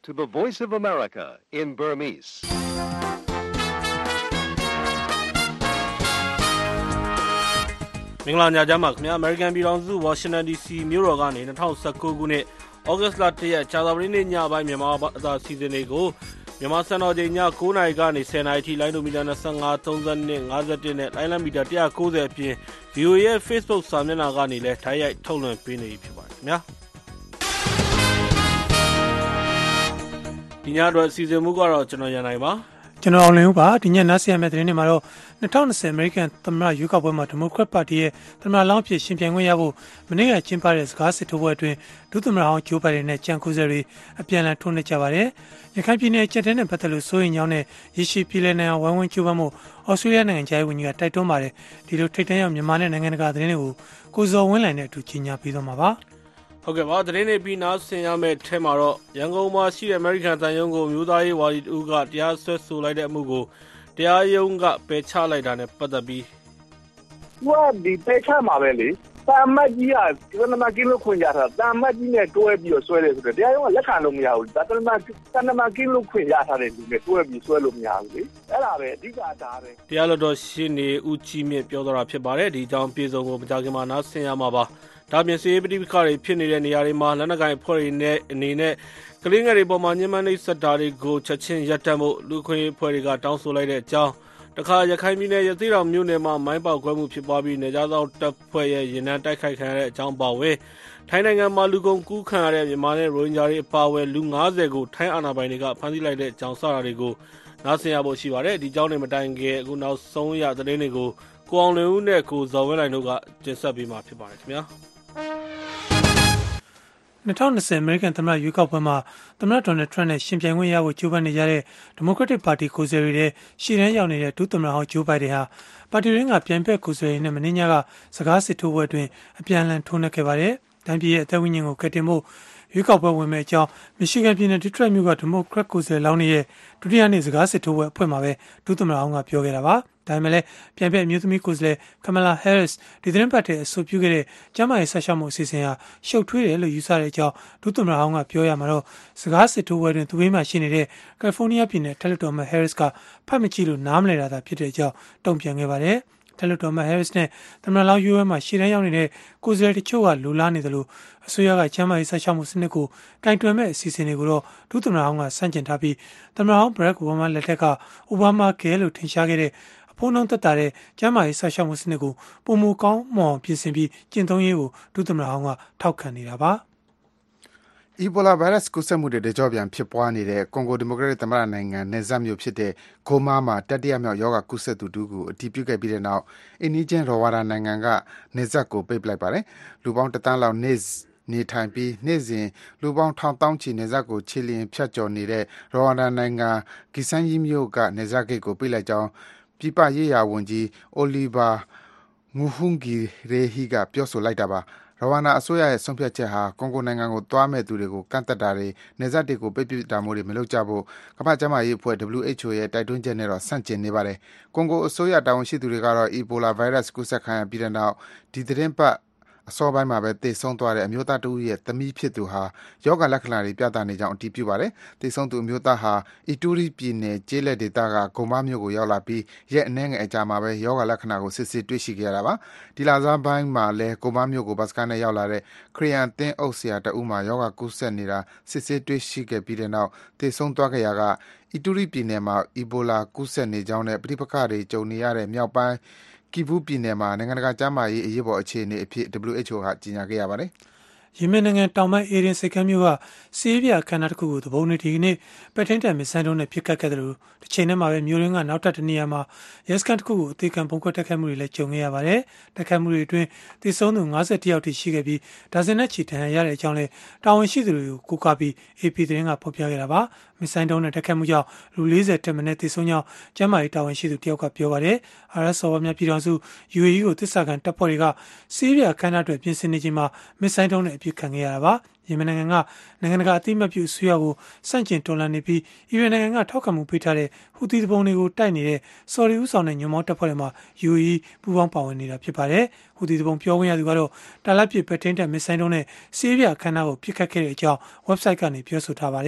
to the Voice of America in Burmese. ။မင်္ဂလာညချမ်းပါခင်ဗျာ American ပြည်ထောင်စု Washington DC မြို့တော်ကနေ2019ခုနှစ် August လ1ရက်ကြာသပတေးနေ့ညပိုင်းမြန်မာအသံစီစဉ်တွေကိုမြန်မာစံတော်ချိန်ည9:00နာရီကနေ10:00နာရီထိလိုင်းဒိုမီတာ25 32 51နဲ့လိုင်းလံမီတာ190အပြင် VOA ရဲ့ Facebook စာမျက်နှာကနေလည်းတိုက်ရိုက်ထုတ်လွှင့်ပေးနေဖြစ်ပါတယ်ခင်ဗျာဒီညအတွက်စီစဉ်မှုကတော့ကျွန်တော်ရန်နိုင်ပါကျွန်တော်အောင်လင်းဦးပါဒီညနားဆင်ရမယ့်သတင်းတွေမှာတော့2020 American သမ္မတရွေးကောက်ပွဲမှာ Democrat Party ရဲ့သမ္မတလောင်းဖြစ်ရှင်ပြိုင်ခွင့်ရဖို့မနေ့ကကျင်းပတဲ့စကားစစ်ထိုးပွဲအတွင်းဒုသမ္မတဟောင်း Joe Biden နဲ့ကြံကိုယ်စားတွေအပြန်အလှန်ထိုးနှက်ကြပါတယ်။ရခိုင်ပြည်နယ်ကျက်တဲနဲ့ပတ်သက်လို့စိုးရိမ်ကြောင်းနဲ့ရရှိပြည်လည်နိုင်ငံဝိုင်းဝန်းကြိုးပမ်းမှုဩစတြေးလျနိုင်ငံခြားရေးဝန်ကြီးကတိုက်တွန်းပါတယ်။ဒီလိုထိပ်တန်းရောက်မြန်မာနဲ့နိုင်ငံတကာသတင်းတွေကိုကိုဇော်ဝင်းလိုင်နဲ့အတူကြီးညာပြီးတော့မှာပါ။ဟုတ်ကဲ့ပါသတင်းတွေပြီးနားဆင်ရမယ့်ထဲမှာတော့ရန်ကုန်မှာရှိတဲ့ American တန်ယုံကိုမျိုးသားရေးဝါဒီတူကတရားစွဲဆိုလိုက်တဲ့အမှုကိုတရားရုံးကပယ်ချလိုက်တာနဲ့ပတ်သက်ပြီးဒီပယ်ချမှာပဲလေတာမတ်ကြီးကဒီနမကင်းလို့ခွင့်ရတာတာမတ်ကြီးနဲ့တွဲပြီးတော့ဆွဲတယ်ဆိုတော့တရားရုံးကလက်ခံလို့မရဘူးဒါတနမကင်းလို့ခွင့်ရထားတဲ့လူနဲ့တွဲပြီးဆွဲလို့မရဘူးလေအဲ့ဒါပဲအဓိကဒါပဲတရားလွှတ်တော်ရှင်းနေဦးကြီးမြင့်ပြောတော့တာဖြစ်ပါတယ်ဒီအကြောင်းပြေဆုံးကိုမကြခင်မှာနားဆင်ရမှာပါဒါပြင်စေပတိပခါတွေဖြစ်နေတဲ့နေရာတွေမှာလက်နက်ကိုင်ဖွဲ့တွေနဲ့အနေနဲ့ကလေးငယ်တွေပေါ်မှာညှဉ်းပန်းနှိပ်စက်တာတွေကိုချက်ချင်းရပ်တန့်ဖို့လူခွင့်ဖွဲ့တွေကတောင်းဆိုလိုက်တဲ့အကြောင်းတခါရခိုင်ပြည်နယ်ရသေးတော်မြို့နယ်မှာမိုင်းပေါက်ကွဲမှုဖြစ်ပွားပြီးနေကြသောတပ်ဖွဲ့ရဲ့ရင်နှန်းတိုက်ခိုက်ခံရတဲ့အကြောင်းပါဝဲထိုင်းနိုင်ငံမှာလူကုန်ကူးခံရတဲ့မြန်မာနဲ့ရိုဟင်ဂျာတွေအပါအဝင်လူ90ကိုထိုင်းအာဏာပိုင်တွေကဖမ်းဆီးလိုက်တဲ့အကြောင်းစတာတွေကိုနားဆင်ရဖို့ရှိပါတယ်ဒီကြောင်းတွေမတိုင်ခင်အခုနောက်ဆုံးရသတင်းတွေကိုကိုအောင်လင်းဦးနဲ့ကိုဇော်ဝင်းလိုင်တို့ကတင်ဆက်ပေးမှာဖြစ်ပါတယ်ခင်ဗျာ 2020 American သမ္မတရွေးကောက်ပွဲမှာသမ္မတ Donald Trump နဲ့ရှင်ပြိုင်ခွင့်ရဖို့ကြိုးပမ်းနေကြတဲ့ Democratic Party ကိုယ်စားလှယ်တွေရှေ့တန်းရောက်နေတဲ့ဒုသမ္မတဟောင်း Joe Biden ဟာပါတီရင်းကပြိုင်ဘက်ကိုယ်စားလှယ်နဲ့မင်းညကစကားစစ်ထိုးပွဲအတွင်းအပြန်အလှန်ထိုးနှက်ခဲ့ပါတယ်။တိုင်းပြည်ရဲ့အသက်ဝိညာဉ်ကိုကယ်တင်ဖို့ရွေးကောက်ပွဲဝင်မဲ့အကြောင်း Michigan ပြည်နယ် Detroit မြို့က Democrat ကိုယ်စားလှယ်လောင်းတွေရဲ့ဒုတိယနေ့စကားစစ်ထိုးပွဲအဖွင့်မှာပဲဒုသမ္မတဟောင်းကပြောခဲ့တာပါ။ဒါပေမဲ့လည်းပြိုင်ဘက်အမျိုးသမီးကိုယ်စားလှယ် Kamala Harris ဒီသတင်းပတ်တဲ့အဆိုပြုခဲ့တဲ့ကျန်းမာရေးဆက်ရှောက်မှုအစီအစဉ်ဟာရှုပ်ထွေးတယ်လို့ယူဆတဲ့အကြောင်းဒုသမ္မတဟောင်းကပြောရမှာတော့စကားစစ်ထိုးပွဲတွင်သူဘေးမှာရှိနေတဲ့ California ပြည်နယ်ထက်လွှတ်တော်မှ Harris ကဖတ်မကြည့်လို့နားမလည်တာသာဖြစ်တဲ့အကြောင်းတုံ့ပြန်ခဲ့ပါတယ်ထက်လွှတ်တော်မှ Harris နဲ့သမ္မတလောင်းရွေးပွဲမှာရှေ့တန်းရောက်နေတဲ့ကိုယ်စားလှယ်တချို့ကလူလားနေတယ်လို့အစိုးရကကျန်းမာရေးဆက်ရှောက်မှုစနစ်ကိုကင်တွယ်မဲ့အစီအစဉ်တွေကိုတော့ဒုသမ္မတဟောင်းကဆန့်ကျင်ထားပြီးသမ္မတဟောင်း Barack Obama လက်ထက်က Obama Care လို့ထင်ရှားခဲ့တဲ့ဖုန်းနှုန်းသက်သာတဲ့ကျန်းမာရေးဆက်ရှောက်မှုစနစ်ကိုပုံမကောင်းမွန်ပြင်ဆင်ပြီးကျင့်သုံးရေးကိုဒုသမ္မတဟောင်းကထောက်ခံနေတာပါအီဘိုလာဗိုင်းရပ်စ်ကူးစက်မှုတွေတကြော့ပြန်ဖြစ်ပွားနေတဲ့ကွန်ဂိုဒီမိုကရက်တစ်သမ္မတနိုင်ငံနယ်စပ်မြို့ဖြစ်တဲ့ဂိုမာမှာတတိယမြောက်ရောဂါကူးစက်သူတူကိုအတည်ပြုခဲ့ပြီးတဲ့နောက်အိန္ဒိယရောဝါဒါနိုင်ငံကနယ်စပ်ကိုပိတ်ပလိုက်ပါတယ်လူပေါင်း1,000,000လောက်နေထိုင်ပြီးနေ့စဉ်လူပေါင်း1000ချီနယ်စပ်ကိုခြေလျင်ဖြတ်ကျော်နေတဲ့ရောဝါဒါနိုင်ငံဂီဆန်ကြီးမြို့ကနယ်စပ်ဂိတ်ကိုပိတ်လိုက်ကြောင်းပြည်ပရေးရာဝန်ကြီးအိုလီဗာငူဟွန်ဂီရေဟီကပြောဆိုလိုက်တာပါရဝါနာအစိုးရရဲ့ဆုံးဖြတ်ချက်ဟာကွန်ဂိုနိုင်ငံကိုသွားမဲ့သူတွေကိုကန့်သက်တာတွေနေဆက်တွေကိုပိတ်ပစ်တာမျိုးတွေမလုပ်ကြဖို့ကမ္ဘာ့ကျန်းမာရေးအဖွဲ့ WHO ရဲ့တိုက်တွန်းချက်နဲ့တော့ဆန့်ကျင်နေပါတယ်ကွန်ဂိုအစိုးရတာဝန်ရှိသူတွေကတော့အီဘိုလာဗိုင်းရပ်စ်ကူးစက်ခံရပြီးတဲ့နောက်ဒီသတင်းပတ်အစောပိုင်းမှာပဲသေဆုံးသွားတဲ့အမျိုးသားတဦးရဲ့သမီးဖြစ်သူဟာယောဂလက္ခဏာတွေပြသနေကြောင်းအတည်ပြုပါတယ်။သေဆုံးသူအမျိုးသားဟာအီတူရီပြည်နယ်ကျေးလက်ဒေသကဂုံမမြို့ကိုရောက်လာပြီးရက်အနည်းငယ်အကြာမှာပဲယောဂလက္ခဏာကိုစစ်ဆေးတွေ့ရှိခဲ့ရတာပါ။ဒီလဆန်းပိုင်းမှာလဲဂုံမမြို့ကိုဘတ်စကားနဲ့ရောက်လာတဲ့ခရီးယန်တင်းအုပ်ဆရာတဦးမှာယောဂကူးစက်နေတာစစ်ဆေးတွေ့ရှိခဲ့ပြီးတဲ့နောက်သေဆုံးသွားခဲ့ရကအီတူရီပြည်နယ်မှာအီဘိုလာကူးစက်နေကြောင်းနဲ့ပဋိပက္ခတွေကြုံနေရတဲ့မြောက်ပိုင်းကီဘူးပြည်နယ်မှာနိုင်ငံတကာကျန်းမာရေးအရေးပေါ်အခြေအနေအဖြစ် WHO ကကြေညာခဲ့ရပါတယ်။ယီမင်နိုင်ငံတောင်ပိုင်းအေဒင်စိတ်ကမ်းမြို့ကစီးရီးယားခန္ဓာတစ်ခုကိုသဘုံနေဒီကနေ့ပဲထိန်တန်မစ်ဆိုင်းတုံးနဲ့ပစ်ခတ်ခဲ့တယ်လို့တစ်ချိန်နဲ့မှာပဲမြို့ရင်းကနောက်ထပ်တနေရာမှာရဲစခန်းတစ်ခုကိုအသေးခံပုံကွက်တက်ခတ်မှုတွေလည်းကြုံခဲ့ရပါတယ်။တက်ခတ်မှုတွေအတွင်းသေဆုံးသူ51ယောက်ထိရှိခဲ့ပြီးဒါဇင်နဲ့ချီဒဏ်ရာရတဲ့အကြောင်းလည်းတာဝန်ရှိသူတွေကိုကိုးကားပြီး AP သတင်းကဖော်ပြခဲ့တာပါ။မစ်ဆိုင်းတုံးနဲ့တက်ခတ်မှုကြောင့်လူ40တက်မနဲ့သေဆုံးကြောင်းကျန်းမာရေးတာဝန်ရှိသူတယောက်ကပြောပါတယ်။ RS ဆော်ဝါများပြည်ထောင်စု UAE ကိုတစ္ဆာခံတပ်ဖွဲ့တွေကစီးရီးယားခန္ဓာတွေပြင်ဆင်နေချိန်မှာမစ်ဆိုင်းတုံးနဲ့အပြစ်ခံခဲ့ရတာပါ။ယီမင်နိုင်ငံကနိုင်ငံတကာအသိအမှတ်ပြုအစိုးရကိုစန့်ကျင်တော်လှန်နေပြီးအီရန်နိုင်ငံကထောက်ခံမှုပေးထားတဲ့ဟူသီသူပုန်တွေကိုတိုက်နေတဲ့ဆော်ဒီဦးဆောင်တဲ့ညွန့်မောင်းတပ်ဖွဲ့တွေမှာ UAE ပူးပေါင်းပါဝင်နေတာဖြစ်ပါတယ်။ဟူသီသူပုန်ပြောခွင့်ရသူကတော့တာလတ်ပစ်ပဲထိန်းတဲ့မစ်ဆိုင်းတုံးနဲ့စီးရီးယားခန္ဓာကိုပြစ်ခတ်ခဲ့တဲ့အကြောင်း website ကနေပြောဆိုထားပါတယ်။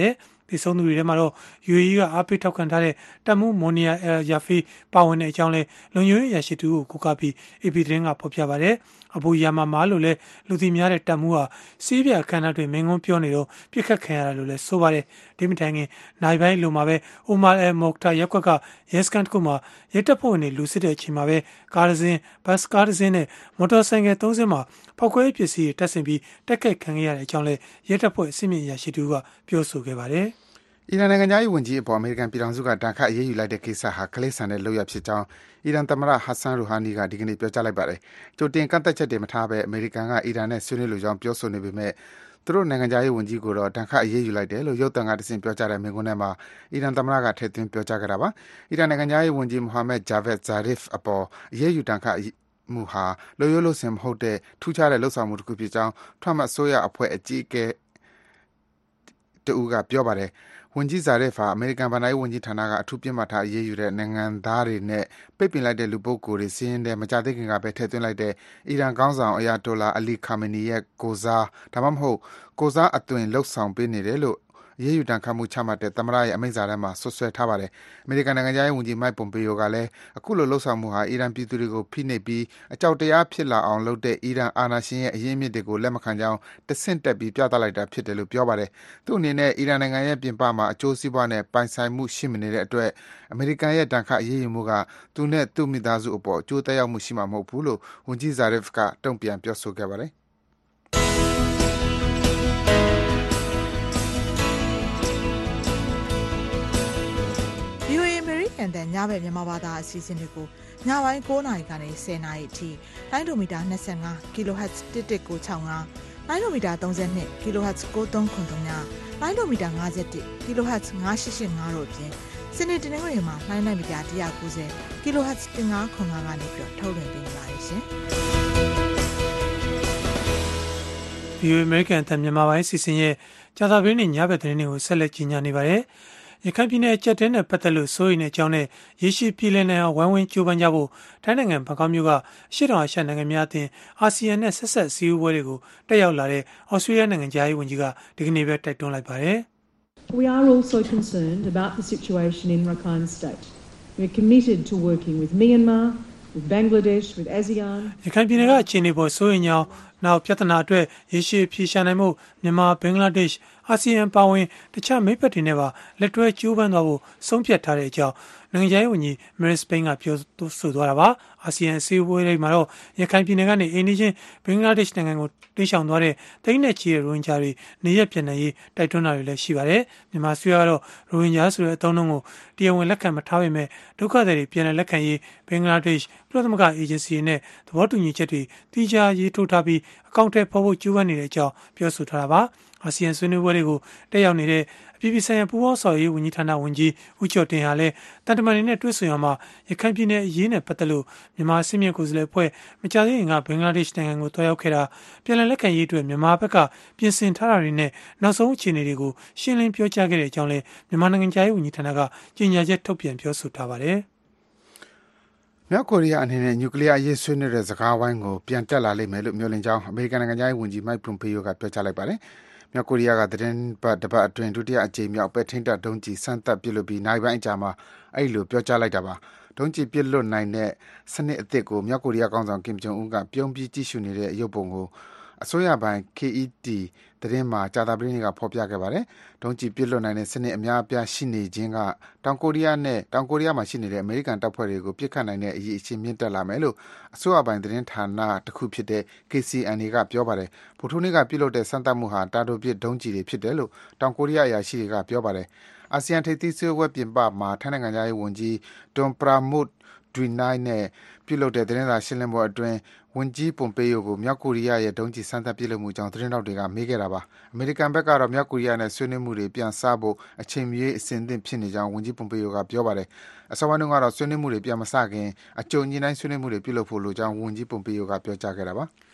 တည်ဆုံသူတွေထဲမှာတော့ UAE ကအားပေးထောက်ခံထားတဲ့တပ်မှူးမိုနီယာအယ်ယာဖီပါဝင်တဲ့အကြောင်းလဲလုံခြုံရေးအရာရှိတူကိုကိုးကားပြီး AP သတင်းကဖော်ပြပါတယ်။အဘူယာမာလို့လဲလူသိများတဲ့တပ်မှူးဟာစီးပြအခမ်းအနားတွေမင်းကုန်းပြောနေတော့ပြစ်ခတ်ခံရတာလို့လဲဆိုပါတယ်။ဒီမတိုင်ခင်နိုင်ပိုင်းလိုမှာပဲအိုမာအယ်မော်တာရက်ကွက်ကရဲစခန်းတစ်ခုမှာရဲတပ်ဖွဲ့ဝင်တွေလူစစ်တဲ့အချိန်မှာပဲကားတစ်စင်းဘတ်စကားတစ်စင်းနဲ့မော်တော်ဆိုင်ကယ်3စင်းမှာဖောက်ခွဲပစ္စည်းတွေတပ်ဆင်ပြီးတက်ခတ်ခံခဲ့ရတဲ့အကြောင်းလဲရဲတပ်ဖွဲ့အစီအမံအရာရှိတူကပြောဆိုခဲ့ပါတယ်။အီရန်နိုင်ငံသားရေးဝန်ကြီးအပေါ်အမေရိကန်ပြည်ထောင်စုကတန်ခတ်အရေးယူလိုက်တဲ့ကိစ္စဟာကလေးဆန်တဲ့လုပ်ရဖြစ်ကြောင်းအီရန်သမ္မတဟတ်ဆန်ရူဟာနီကဒီကနေ့ပြောကြားလိုက်ပါတယ်။ကြိုတင်ကန့်သက်ချက်တွေမထားဘဲအမေရိကန်ကအီရန်နဲ့ဆွေးနွေးလိုကြောင်းပြောဆိုနေပေမဲ့သူတို့နိုင်ငံသားရေးဝန်ကြီးကိုတော့တန်ခတ်အရေးယူလိုက်တယ်လို့ရုပ်သံကတဆင့်ပြောကြားတဲ့မိန့်ခွန်းထဲမှာအီရန်သမ္မတကထည့်သွင်းပြောကြားခဲ့တာပါ။အီရန်နိုင်ငံသားရေးဝန်ကြီးမိုဟာမက်ဂျာဗက်ဇာရစ်အပေါ်အရေးယူတန်ခတ်မှုဟာလိုရိုးလို့စင်မဟုတ်တဲ့ထူးခြားတဲ့လှုပ်ဆောင်မှုတစ်ခုဖြစ်ကြောင်းထရမ့်အစိုးရအဖွဲ့အကြီးအကဲတူကပြောပါတယ်။ဝန်ကြီးဇာရက်ဖာအမေရိကန်ဗဏ္ဍာရေးဝန်ကြီးဌာနကအထူးပြစ်မှတ်ထားအရေးယူတဲ့နိုင်ငံသားတွေနဲ့ပိတ်ပင်လိုက်တဲ့လူပုဂ္ဂိုလ်တွေစီးရင်တဲ့မကြသေးခင်ကပဲထည့်သွင်းလိုက်တဲ့အီရန်ခေါင်းဆောင်အယာတိုလာအလီခါမနီရဲ့ကိုစားဒါမှမဟုတ်ကိုစားအသွင်လှုပ်ဆောင်ပေးနေတယ်လို့အရေးယူတန်ခတ်မှုချမှတ်တဲ့သမ္မတရဲ့အမိန့်စာထဲမှာဆွဆွဲထားပါတယ်။အမေရိကန်နိုင်ငံသားရေးဝန်ကြီးမိုက်ပွန်ပေယိုကလည်းအခုလိုလှုပ်ဆောင်မှုဟာအီရန်ပြည်သူတွေကိုဖိနှိပ်ပြီးအကြောက်တရားဖြစ်လာအောင်လုပ်တဲ့အီရန်အာဏာရှင်ရဲ့အရင်းအမြစ်တွေကိုလက်မခံကြောင်းတဆင့်တက်ပြီးပြသလိုက်တာဖြစ်တယ်လို့ပြောပါတယ်။သူ့အနေနဲ့အီရန်နိုင်ငံရဲ့ပြင်ပမှာအကျိုးစီးပွားနဲ့ပိုင်ဆိုင်မှုရှိမနေတဲ့အတွက်အမေရိကန်ရဲ့တန်ခတ်အရေးယူမှုကသူနဲ့သူ့မိသားစုအပေါ်အကျိုးသက်ရောက်မှုရှိမှာမဟုတ်ဘူးလို့ဝန်ကြီးဇာရစ်ကတုံ့ပြန်ပြောဆိုခဲ့ပါတယ်။ VOA အမေရိကန်တန်ညဘက်မြန်မာဘာသာအစီအစဉ်တွေကိုညပိုင်း9:00နာရီကနေ10:00နာရီအထိလိုင်းဒိုမီတာ25 kHz 11965လိုင်းဒိုမီတာ32 kHz 9393လိုင်းဒိုမီတာ51 kHz 9885တို့အပြင်စနေတနင်္ဂနွေမှာလိုင်းမီတာ190 kHz 1505ကနေပြီးထုတ်လွှင့်ပေးနေပါတယ်ရှင်။ VOA အမေရိကန်တန်မြန်မာပိုင်းအစီအစဉ်ရဲ့ကြာသပတေးနေ့ညဘက်သတင်းတွေကိုဆက်လက်ကြီးညာနေပါတယ်။ရခိုင်ပြည်နယ်အကျပ်တဲနဲ့ပတ်သက်လို့စိုးရိမ်တဲ့အကြောင်းနဲ့ရေရှည်ပြည်လည်နိုင်အောင်ဝိုင်းဝန်းကြိုးပမ်းကြဖို့ထိုင်းနိုင်ငံဘန်ကောက်မြို့ကအရှေ့တောင်အာရှနိုင်ငံများအသင်းအာဆီယံနဲ့ဆက်ဆက်စည်းဝေးပွဲတွေကိုတက်ရောက်လာတဲ့ဩစတြေးလျနိုင်ငံသားရေးဝန်ကြီးကဒီကနေ့ပဲတိုက်တွန်းလိုက်ပါတယ်။ We are also concerned about the situation in Rakhine State. We are committed to working with Myanmar, with Bangladesh, with ASEAN. ရခိုင်ပြည်နယ်ကအခြေအနေပေါ်စိုးရိမ်ကြောင်းနောက်ပြဿနာအတွက်ရေရှည်ဖြေရှာနိုင်မှုမြန်မာဘင်္ဂလားဒေ့ရှ်အာဆီယံပါဝင်တခြားမိတ်ဖက်တွေနဲ့ပါလက်တွဲကြိုးပမ်းသွားဖို့ဆုံးဖြတ်ထားတဲ့အကြောင်းနိုင်ငံခြားရေးဝန်ကြီးမရစ်စပိန်ကပြောဆိုသွားတာပါအာဆီယံအစည်းအဝေးတွေမှာတော့ရခိုင်ပြည်နယ်ကနေအိန္ဒိချင်းဘင်္ဂလားဒေ့ရှ်နိုင်ငံကိုတိမ်းရှောင်သွားတဲ့တိန်းနဲ့ချီတဲ့ရိုဟင်ဂျာတွေနေရပြန်နိုင်ရေးတိုက်တွန်းတာတွေလည်းရှိပါတယ်မြန်မာဆွေကတော့ရိုဟင်ဂျာဆိုတဲ့အသုံးအနှုန်းကိုတရားဝင်လက်ခံမထားပေမဲ့ဒုက္ခသည်တွေပြန်လည်လက်ခံရေးဘင်္ဂလားဒေ့ရှ်ကုလသမဂ္ဂအေဂျင်စီတွေနဲ့သဘောတူညီချက်တွေတိကျရေးထိုးထားပြီးအကောင့်ထဲပေါ်ဖို့ကြိုးပမ်းနေတဲ့အကြောင်းပြောဆိုထားတာပါအာဆီယံဆွေးနွေးပွဲတွေကိုတက်ရောက်နေတဲ့အပြည်ပြည်ဆိုင်ရာပူးပေါင်းဆောင်ရွက်ရေးဝန်ကြီးဌာနဝန်ကြီးဦးကျော်တင်ဟာလည်းတန်တမန်တွေနဲ့တွေ့ဆုံရမှာရခိုင်ပြည်နယ်အရေးနဲ့ပတ်သက်လို့မြန်မာအစည်းအဝေးကိုယ်စားလှယ်အဖွဲ့မကြာသေးခင်ကဘင်္ဂလားဒေ့ရှ်နိုင်ငံကိုတွားရောက်ခဲ့တာပြည်လည်လက်ခံရေးအတွက်မြန်မာဘက်ကပြင်ဆင်ထားတာတွေနဲ့နောက်ဆုံးအခြေအနေတွေကိုရှင်းလင်းပြောကြားခဲ့တဲ့အကြောင်းလည်းမြန်မာနိုင်ငံသားရေးဝန်ကြီးဌာနကကြေညာချက်ထုတ်ပြန်ပြောဆိုထားပါတယ်မြောက်ကိုရီးယားအနေနဲ့နျူကလ িয়ার အရေးဆွေးနွေးတဲ့စကားဝိုင်းကိုပြန်တက်လာလိမ့်မယ်လို့မျှော်လင့်ကြောင်းအမေရိကန်နိုင်ငံသားရေးဝန်ကြီးမိုက်ပွန်ပေယိုကပြောကြားလိုက်ပါတယ်။မြောက်ကိုရီးယားကသတင်းပတ်တစ်ပတ်အတွင်းဒုတိယအကြိမ်မြောက်ပဲထိန်းတပ်ဒုံးကျည်စမ်းသပ်ပစ်လွှတ်ပြီးနိုင်ပိုင်းအကြာမှာအဲ့လိုပြောကြားလိုက်တာပါ။ဒုံးကျည်ပစ်လွှတ်နိုင်တဲ့စနစ်အသစ်ကိုမြောက်ကိုရီးယားကောင်ဆောင်ကင်ဂျုံအွန်းကပြုံးပြီးကြည့်ရှုနေတဲ့ရုပ်ပုံကိုအစိုးရပိုင်း KET သတင်းမှာကြာသပတေးနေ့ကဖော်ပြခဲ့ပါတယ်။ဒုံးကျည်ပစ်လွှတ်နိုင်တဲ့စနစ်အများအပြားရှိနေခြင်းကတောင်ကိုရီးယားမှာရှိနေတဲ့အမေရိကန်တပ်ဖွဲ့တွေကိုပစ်ခတ်နိုင်တဲ့အရေးအချင်းမြင့်တက်လာမယ်လို့အစိုးရပိုင်းသတင်းဌာနတစ်ခုဖြစ်တဲ့ KCNA ကပြောပါတယ်။ဗိုလ်ချုပ်နေ့ကပြုလုပ်တဲ့စမ်းသပ်မှုဟာတာတိုပစ်ဒုံးကျည်တွေဖြစ်တယ်လို့တောင်ကိုရီးယားအရာရှိတွေကပြောပါတယ်။အာဆီယံထိပ်သီးဆွေးနွေးပွဲပြင်ပမှာထိုင်းနိုင်ငံသားရေးဝန်ကြီးတွန်ပရာမုတ်ဒွီနိုင်းနဲ့ပြုလုပ်တဲ့သတင်းစာရှင်းလင်းပွဲအတွင်းဝန်ကြီးပွန်ပေယိုကိုမြောက်ကိုရီးယားရဲ့ဒုံးကျည်စမ်းသပ်ပစ်လွှတ်မှုကြောင့်သတင်းတောက်တွေကမေးခဲ့တာပါအမေရိကန်ဘက်ကတော့မြောက်ကိုရီးယားနဲ့ဆွေးနွေးမှုတွေပြန်စဖို့အချိန်မီအစဉ်သင့်ဖြစ်နေကြောင်းဝန်ကြီးပွန်ပေယိုကပြောပါတယ်အစောပိုင်းတုန်းကတော့ဆွေးနွေးမှုတွေပြန်မစခင်အကြိုညှိနှိုင်းဆွေးနွေးမှုတွေပြုလုပ်ဖို့လိုကြောင်းဝန်ကြီးပွန်ပေယိုကပြောကြားခဲ့တာပါ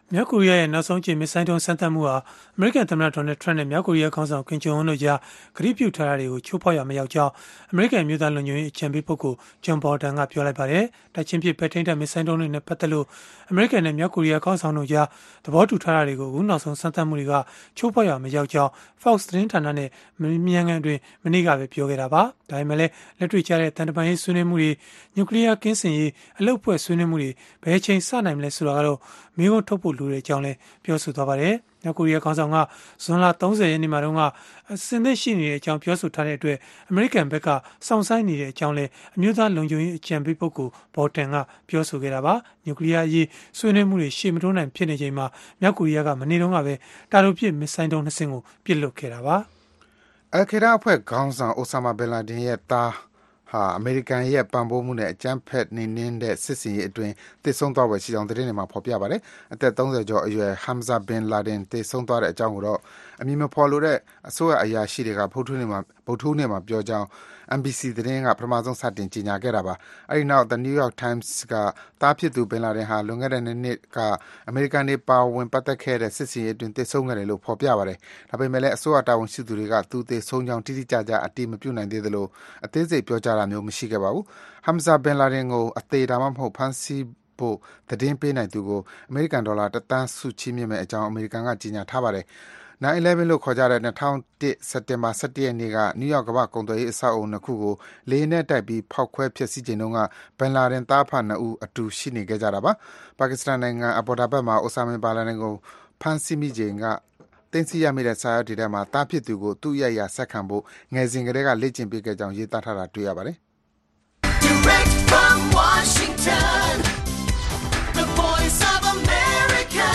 မြောက်ကိုရီးယားရဲ့နောက်ဆုံးကြိမ်မစ်ဆိုင်းဒုံးစမ်းသပ်မှုဟာအမေရိကန်သမ္မတဒေါ်နယ်ထရန့်နဲ့မြောက်ကိုရီးယားခေါင်းဆောင်ကင်ဂျုံအွန်းတို့ကြားကတိပြုထားတာတွေကိုချိုးဖောက်ရမရောက်ကြောင်းအမေရိကန်မြို့သားလုံခြုံရေးအကြံပေးပုဂ္ဂိုလ်ဂျွန်ဘော်တန်ကပြောလိုက်ပါတယ်။တိုက်ချင်းဖြစ်ပဲထိန်းတဲ့မစ်ဆိုင်းဒုံးတွေနဲ့ပတ်သက်လို့အမေရိကန်နဲ့မြောက်ကိုရီးယားခေါင်းဆောင်တို့ကြားသဘောတူထားတာတွေကိုအခုနောက်ဆုံးစမ်းသပ်မှုတွေကချိုးဖောက်ရမရောက်ကြောင်း Fox သတင်းဌာနနဲ့မြန်ငံတွင်မနေ့ကပဲပြောခဲ့တာပါ။ဒါပေမဲ့လည်းလက်တွေ့ကျတဲ့တန်တမာရေးဆွေးနွေးမှုတွေနျူကလ িয়ারကင်းစင်ရေးအလုပ်ဖွဲ့ဆွေးနွေးမှုတွေဘယ်ချိန်စနိုင်မလဲဆိုတာကတော့မိကုံးထုတ်ဖို့လိုတဲ့အကြောင်းလည်းပြောဆိုသွားပါတယ်။မြောက်ကိုရီးယားခေါင်းဆောင်ကဇွန်လ30ရက်နေ့မှာတုန်းကအစင်သစ်ရှိနေတဲ့အကြောင်းပြောဆိုထားတဲ့အတွက်အမေရိကန်ဘက်ကစောင့်ဆိုင်းနေတဲ့အကြောင်းလည်းအမျိုးသားလုံခြုံရေးအကြံပေးပုဂ္ဂိုလ်ဘော်တန်ကပြောဆိုခဲ့တာပါ။နျူကလ িয়ারရေးဆွေးနွေးမှုတွေရှေ့မတိုးနိုင်ဖြစ်နေချိန်မှာမြောက်ကိုရီးယားကမနေ့တုန်းကပဲတာတိုပစ်မစ်ဆိုင်းဒုံး2စင်းကိုပစ်လွတ်ခဲ့တာပါ။အယ်ခေဒါအဖွဲ့ခေါင်းဆောင်အိုဆာမာဘင်လာဒင်ရဲ့သားအမေရိကန်ရဲ့ပံ့ပိုးမှုနဲ့အကြမ်းဖက်နှိမ်နင်းတဲ့စစ်စင်ရေးအတွင်းတည်ဆုံသွားပွဲရှိကြောင်းသတင်းတွေမှာဖော်ပြပါတယ်။အသက်30ကျော်အရွယ်ဟမ်ဇာဘင်လာဒင်တည်ဆုံသွားတဲ့အကြောင်းကိုတော့အမည်မဖော်လိုတဲ့အစိုးရအရာရှိတွေကဗုဒ္ဓဟူးနေ့မှာပြောကြောင်း NBC သတင်းကပထမဆုံးစတင်ကြေညာခဲ့တာပါ။အဲဒီနောက် The New York Times ကတားဖြစ်သူဘင်လာဒင်ဟာလွန်ခဲ့တဲ့နှစ်ကအမေရိကန်တွေပါဝင်ပတ်သက်ခဲ့တဲ့စစ်စင်ရေးအတွင်းတည်ဆုံခဲ့တယ်လို့ဖော်ပြပါတယ်။ဒါပေမဲ့လည်းအစိုးရတာဝန်ရှိသူတွေကသူတည်ဆုံကြောင်းတိတိကျကျအတည်မပြုနိုင်သေးသလိုအသေးစိတ်ပြောကြားတာမျိုးမရှိခဲ့ပါဘူး။ ဟမ်ဇာဘင်လာဒင်ကိုအသေးဒါမှမဟုတ်ဖမ်းဆီးဖို့သတင်းပေးနိုင်သူကိုအမေရိကန်ဒေါ်လာ1 သန်းဆုချီးမြှင့်မယ့်အကြောင်းအမေရိကန်ကကြေညာထားပါတယ်။ 9/11 လို့ခေါ်ကြတဲ့2001စက်တင်ဘာ17ရက်နေ့ကနယူးယောက်ကမ္ဘာ့ကုန်သွယ်ရေးအဆောက်အအုံ2ခုကိုလေယာဉ်နဲ့တိုက်ပြီးဖောက်ခွဲဖျက်ဆီးချိန်တုန်းကဘင်လာဒင်သားအဖ2ဦးအတူရှိနေခဲ့ကြတာပါ။ပါကစ္စတန်နိုင်ငံအဘော်ဒါဘတ်မှာအိုဆာမင်ဘာလာဒင်ကိုဖမ်းဆီးမိချိန်ကသိမ်းဆည်းရမိတဲ့စာရွက်တွေထဲမှာတားဖြစ်သူကိုသူ့ရဲ့အရာဆက်ခံဖို့ငယ်စဉ်ကတည်းကလေ့ကျင့်ပေးခဲ့ကြောင်းရေးသားထားတာတွေ့ရပါတယ်။ Direct from Washington, the voice of America,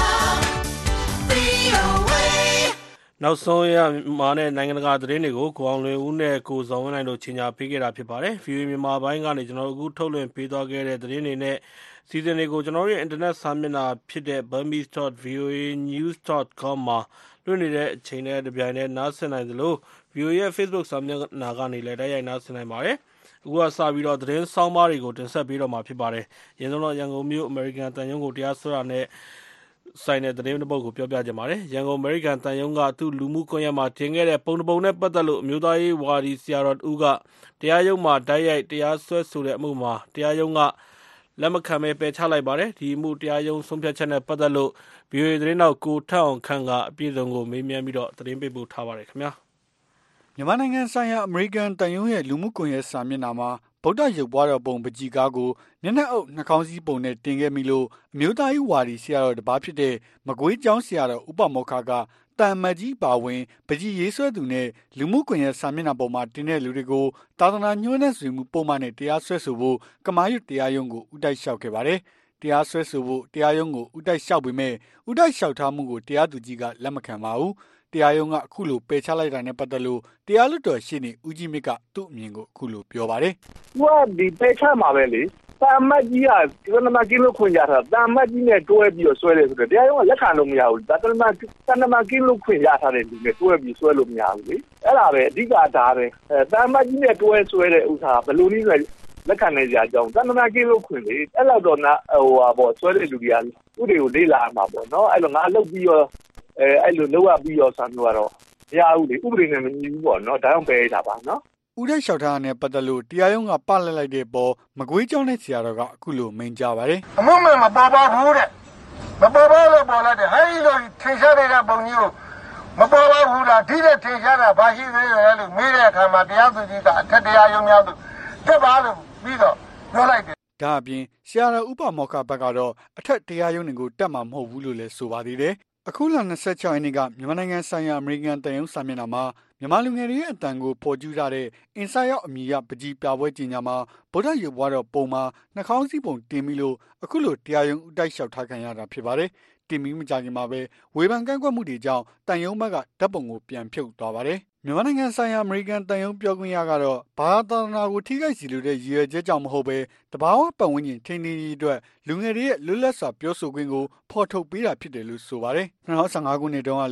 VOA. နောက်ဆုံးရမြန်မာနဲ့နိုင်ငံတကာသတင်းတွေကိုကိုအောင်လွင်ဦးနဲ့ကိုဇော်ဝင်းနိုင်တို့ကြီးညာပေးခဲ့တာဖြစ်ပါတယ်။ VOA မြန်မာပိုင်းကနေကျွန်တော်တို့အခုထုတ်လွှင့်ပေးသွားခဲ့တဲ့သတင်းတွေနဲ့စီစဉ်တွေကိုကျွန်တော်တို့ရဲ့အင်တာနက်စာမျက်နှာဖြစ်တဲ့ burmese.voanews.com မှာလွှင့်နေတဲ့အချိန်နဲ့တပြိုင်တည်းနားဆင်နိုင်သလို VOA ရဲ့ Facebook စာမျက်နှာကနေလည်းတိုက်ရိုက်နားဆင်နိုင်ပါတယ်။အခုကစပြီးတော့သတင်းဆောင်းပါးတွေကိုတင်ဆက်ပေးတော့မှာဖြစ်ပါတယ်။ရန်ကုန်ရန်ကုန်မြို့အမေရိကန်တန်ယုံကိုတရားစွဲတာနဲ့ဆိုင်တဲ့သတင်းတစ်ပုဒ်ကိုပြောပြကြပါမယ်။ရန်ကုန်အမေရိကန်တန်ယုံကသူ့လူမှုကွန်ရက်မှာတင်ခဲ့တဲ့ပုံတစ်ပုံနဲ့ပတ်သက်လို့အမျိုးသားရေးဝါဒီဆရာတော်ဦးကတရားရုံးမှာတိုက်ရိုက်တရားစွဲဆိုတဲ့အမှုမှာတရားရုံးကလက်မခံပဲပယ်ချလိုက်ပါတယ်။ဒီအမှုတရားရုံးဆုံးဖြတ်ချက်နဲ့ပတ်သက်လို့ VOA သတင်းတောက်ကိုထက်အောင်ခန့်ကအပြည့်စုံကိုမေးမြန်းပြီးတော့သတင်းပေးပို့ထားပါတယ်ခင်ဗျာ။မြန်မာနိုင်ငံဆိုင်ရာအမေရိကန်တန်ယုံရဲ့လူမှုကွန်ရက်စာမျက်နှာမှာဗုဒ္ဓရုပ်ပွားတော်ပုံပကြီကားကိုမျက်နှာအုပ်နှာခေါင်းစည်းပုံနဲ့တင်ခဲ့ပြီလို့အမျိုးသားရေးဝါဒီဆရာတော်တစ်ပါးဖြစ်တဲ့မကွေးကျောင်းဆရာတော်ဥပမောက္ခကတန်မတ်ကြီးပါဝင်ပကြီရေးဆွဲသူနဲ့လူမှုကွန်ရက်စာမျက်နှာပေါ်မှာတင်တဲ့လူတွေကိုသာသနာညှိုးနှံ့ဆွေမှုပုံမှန်နဲ့တရားစွဲဆိုဖို့ကမာရွတ်တရားရုံးကိုဥတိုက်လျှောက်ခဲ့ပါတယ်။တရားစွဲဆိုဖို့တရားရုံးကိုဥတိုက်လျှောက်ပေမဲ့ဥတိုက်လျှောက်ထားမှုကိုတရားသူကြီးကလက်မခံပါဘူး။တရားရုံးကအခုလိုပယ်ချလိုက်တာနဲ့ပတ်သက်လို့တရားလွှတ်တော်ရှေ့နေဦးကြီးမြင့်ကသူ့အမြင်ကိုအခုလိုပြောပါတယ်။ "သူကဒီပယ်ချမှာပဲလေ။တန်မတ်ကြီးကသနမကင်းလို့ခွင့်ရတာတန်မတ်ကြီးနဲ့တွဲပြီးတော့ဆွဲတယ်ဆိုတော့တရားရုံးကလက်ခံလို့မရဘူး။ဒါတနမကင်းလို့ခွင့်ရထားတဲ့လူနဲ့တွဲပြီးဆွဲလို့မရဘူးလေ။အဲ့ဒါပဲအဓိကဒါပဲ။တန်မတ်ကြီးနဲ့တွဲဆွဲတဲ့ဥစ္စာဘယ်လိုနည်းလဲလက်ခံနေကြအကြောင်းတန်တမာကင်းလို့ခွင့်လေအဲ့လောက်တော့ဆွဲတဲ့လူတွေကဥတွေကိုလေးလာမှာပေါ့နော်အဲ့လိုငါလုတ်ပြီးတော့အဲ့လိုလောက်ရပြီးတော့ဆံမျိုးကတော့မရဘူးလေဥပဒေနဲ့မညီဘူးပေါ့နော်ဒါကြောင့်ပယ်ရတာပါနော်ဥဒိုက်လျှောက်ထားတဲ့ပတ်သက်လို့တရားရုံးကပလက်လိုက်တဲ့ပေါ်မကွေးကျောင်းနဲ့ဆရာတော်ကအခုလိုမိန့်ကြားပါတယ်အမှုမှန်မပေါ်ပါဘူးတဲ့မပေါ်ပါလို့ပေါ်လိုက်တယ်ဟဲ့လိုထင်ရှားနေတဲ့ပုံကြီးကိုမပေါ်ပါဘူးလားဒီတဲ့ထင်ရှားတာဘာရှိသေးလဲလို့မေးတဲ့အခါမှာတရားသူကြီးကအထက်တရားရုံးများသူတက်ပါလို့ပြီးတော့ပြောလိုက်တယ်ဒါအပြင်ဆရာတော်ဥပမောက္ခဘက်ကတော့အထက်တရားရုံးတွေကိုတက်မှာမဟုတ်ဘူးလို့လည်းဆိုပါသေးတယ်အခုလ26ရက်နေ့ကမြန်မာနိုင်ငံဆိုင်ရာအမေရိကန်တန်ယုံစာမျက်နှာမှာမြန်မာလူငယ်တွေရဲ့အတန်ကိုဖော်ကျူးထားတဲ့အင်စာရောက်အမည်ရပကြီပြပွဲကြီးညာမှာဗုဒ္ဓရုပ်ဘွားတော်ပုံမှာနှာခေါင်းစည်းပုံတင်ပြီးလို့အခုလိုတရားရုံးဥတိုက်လျှောက်ထားခံရတာဖြစ်ပါတယ်တင်ပြီးမကြခင်မှာပဲဝေဖန်ကန့်ကွက်မှုတွေကြောင့်တန်ယုံဘက်ကဓာတ်ပုံကိုပြန်ဖြုတ်သွားပါတယ်မြန်မာနိုင်ငံဆိုင်ရာအမေရိကန်တန်ယုံပြောခွင့်ရကတော့ဘာသာနာကိုထိခိုက်စီလိုတဲ့ရည်ရွယ်ချက်ကြောင့်မဟုတ်ပဲတဘာဝပတ်ဝန်းကျင်ထိန်းသိမ်းရေးအတွက်လူငယ်တွေရဲ့လွတ်လပ်စွာပြောဆိုခွင့်ကိုဖော်ထုတ်ပေးတာဖြစ်တယ်လို့ဆိုပါတယ်2015ခုနှစ်တုန်းကလည်း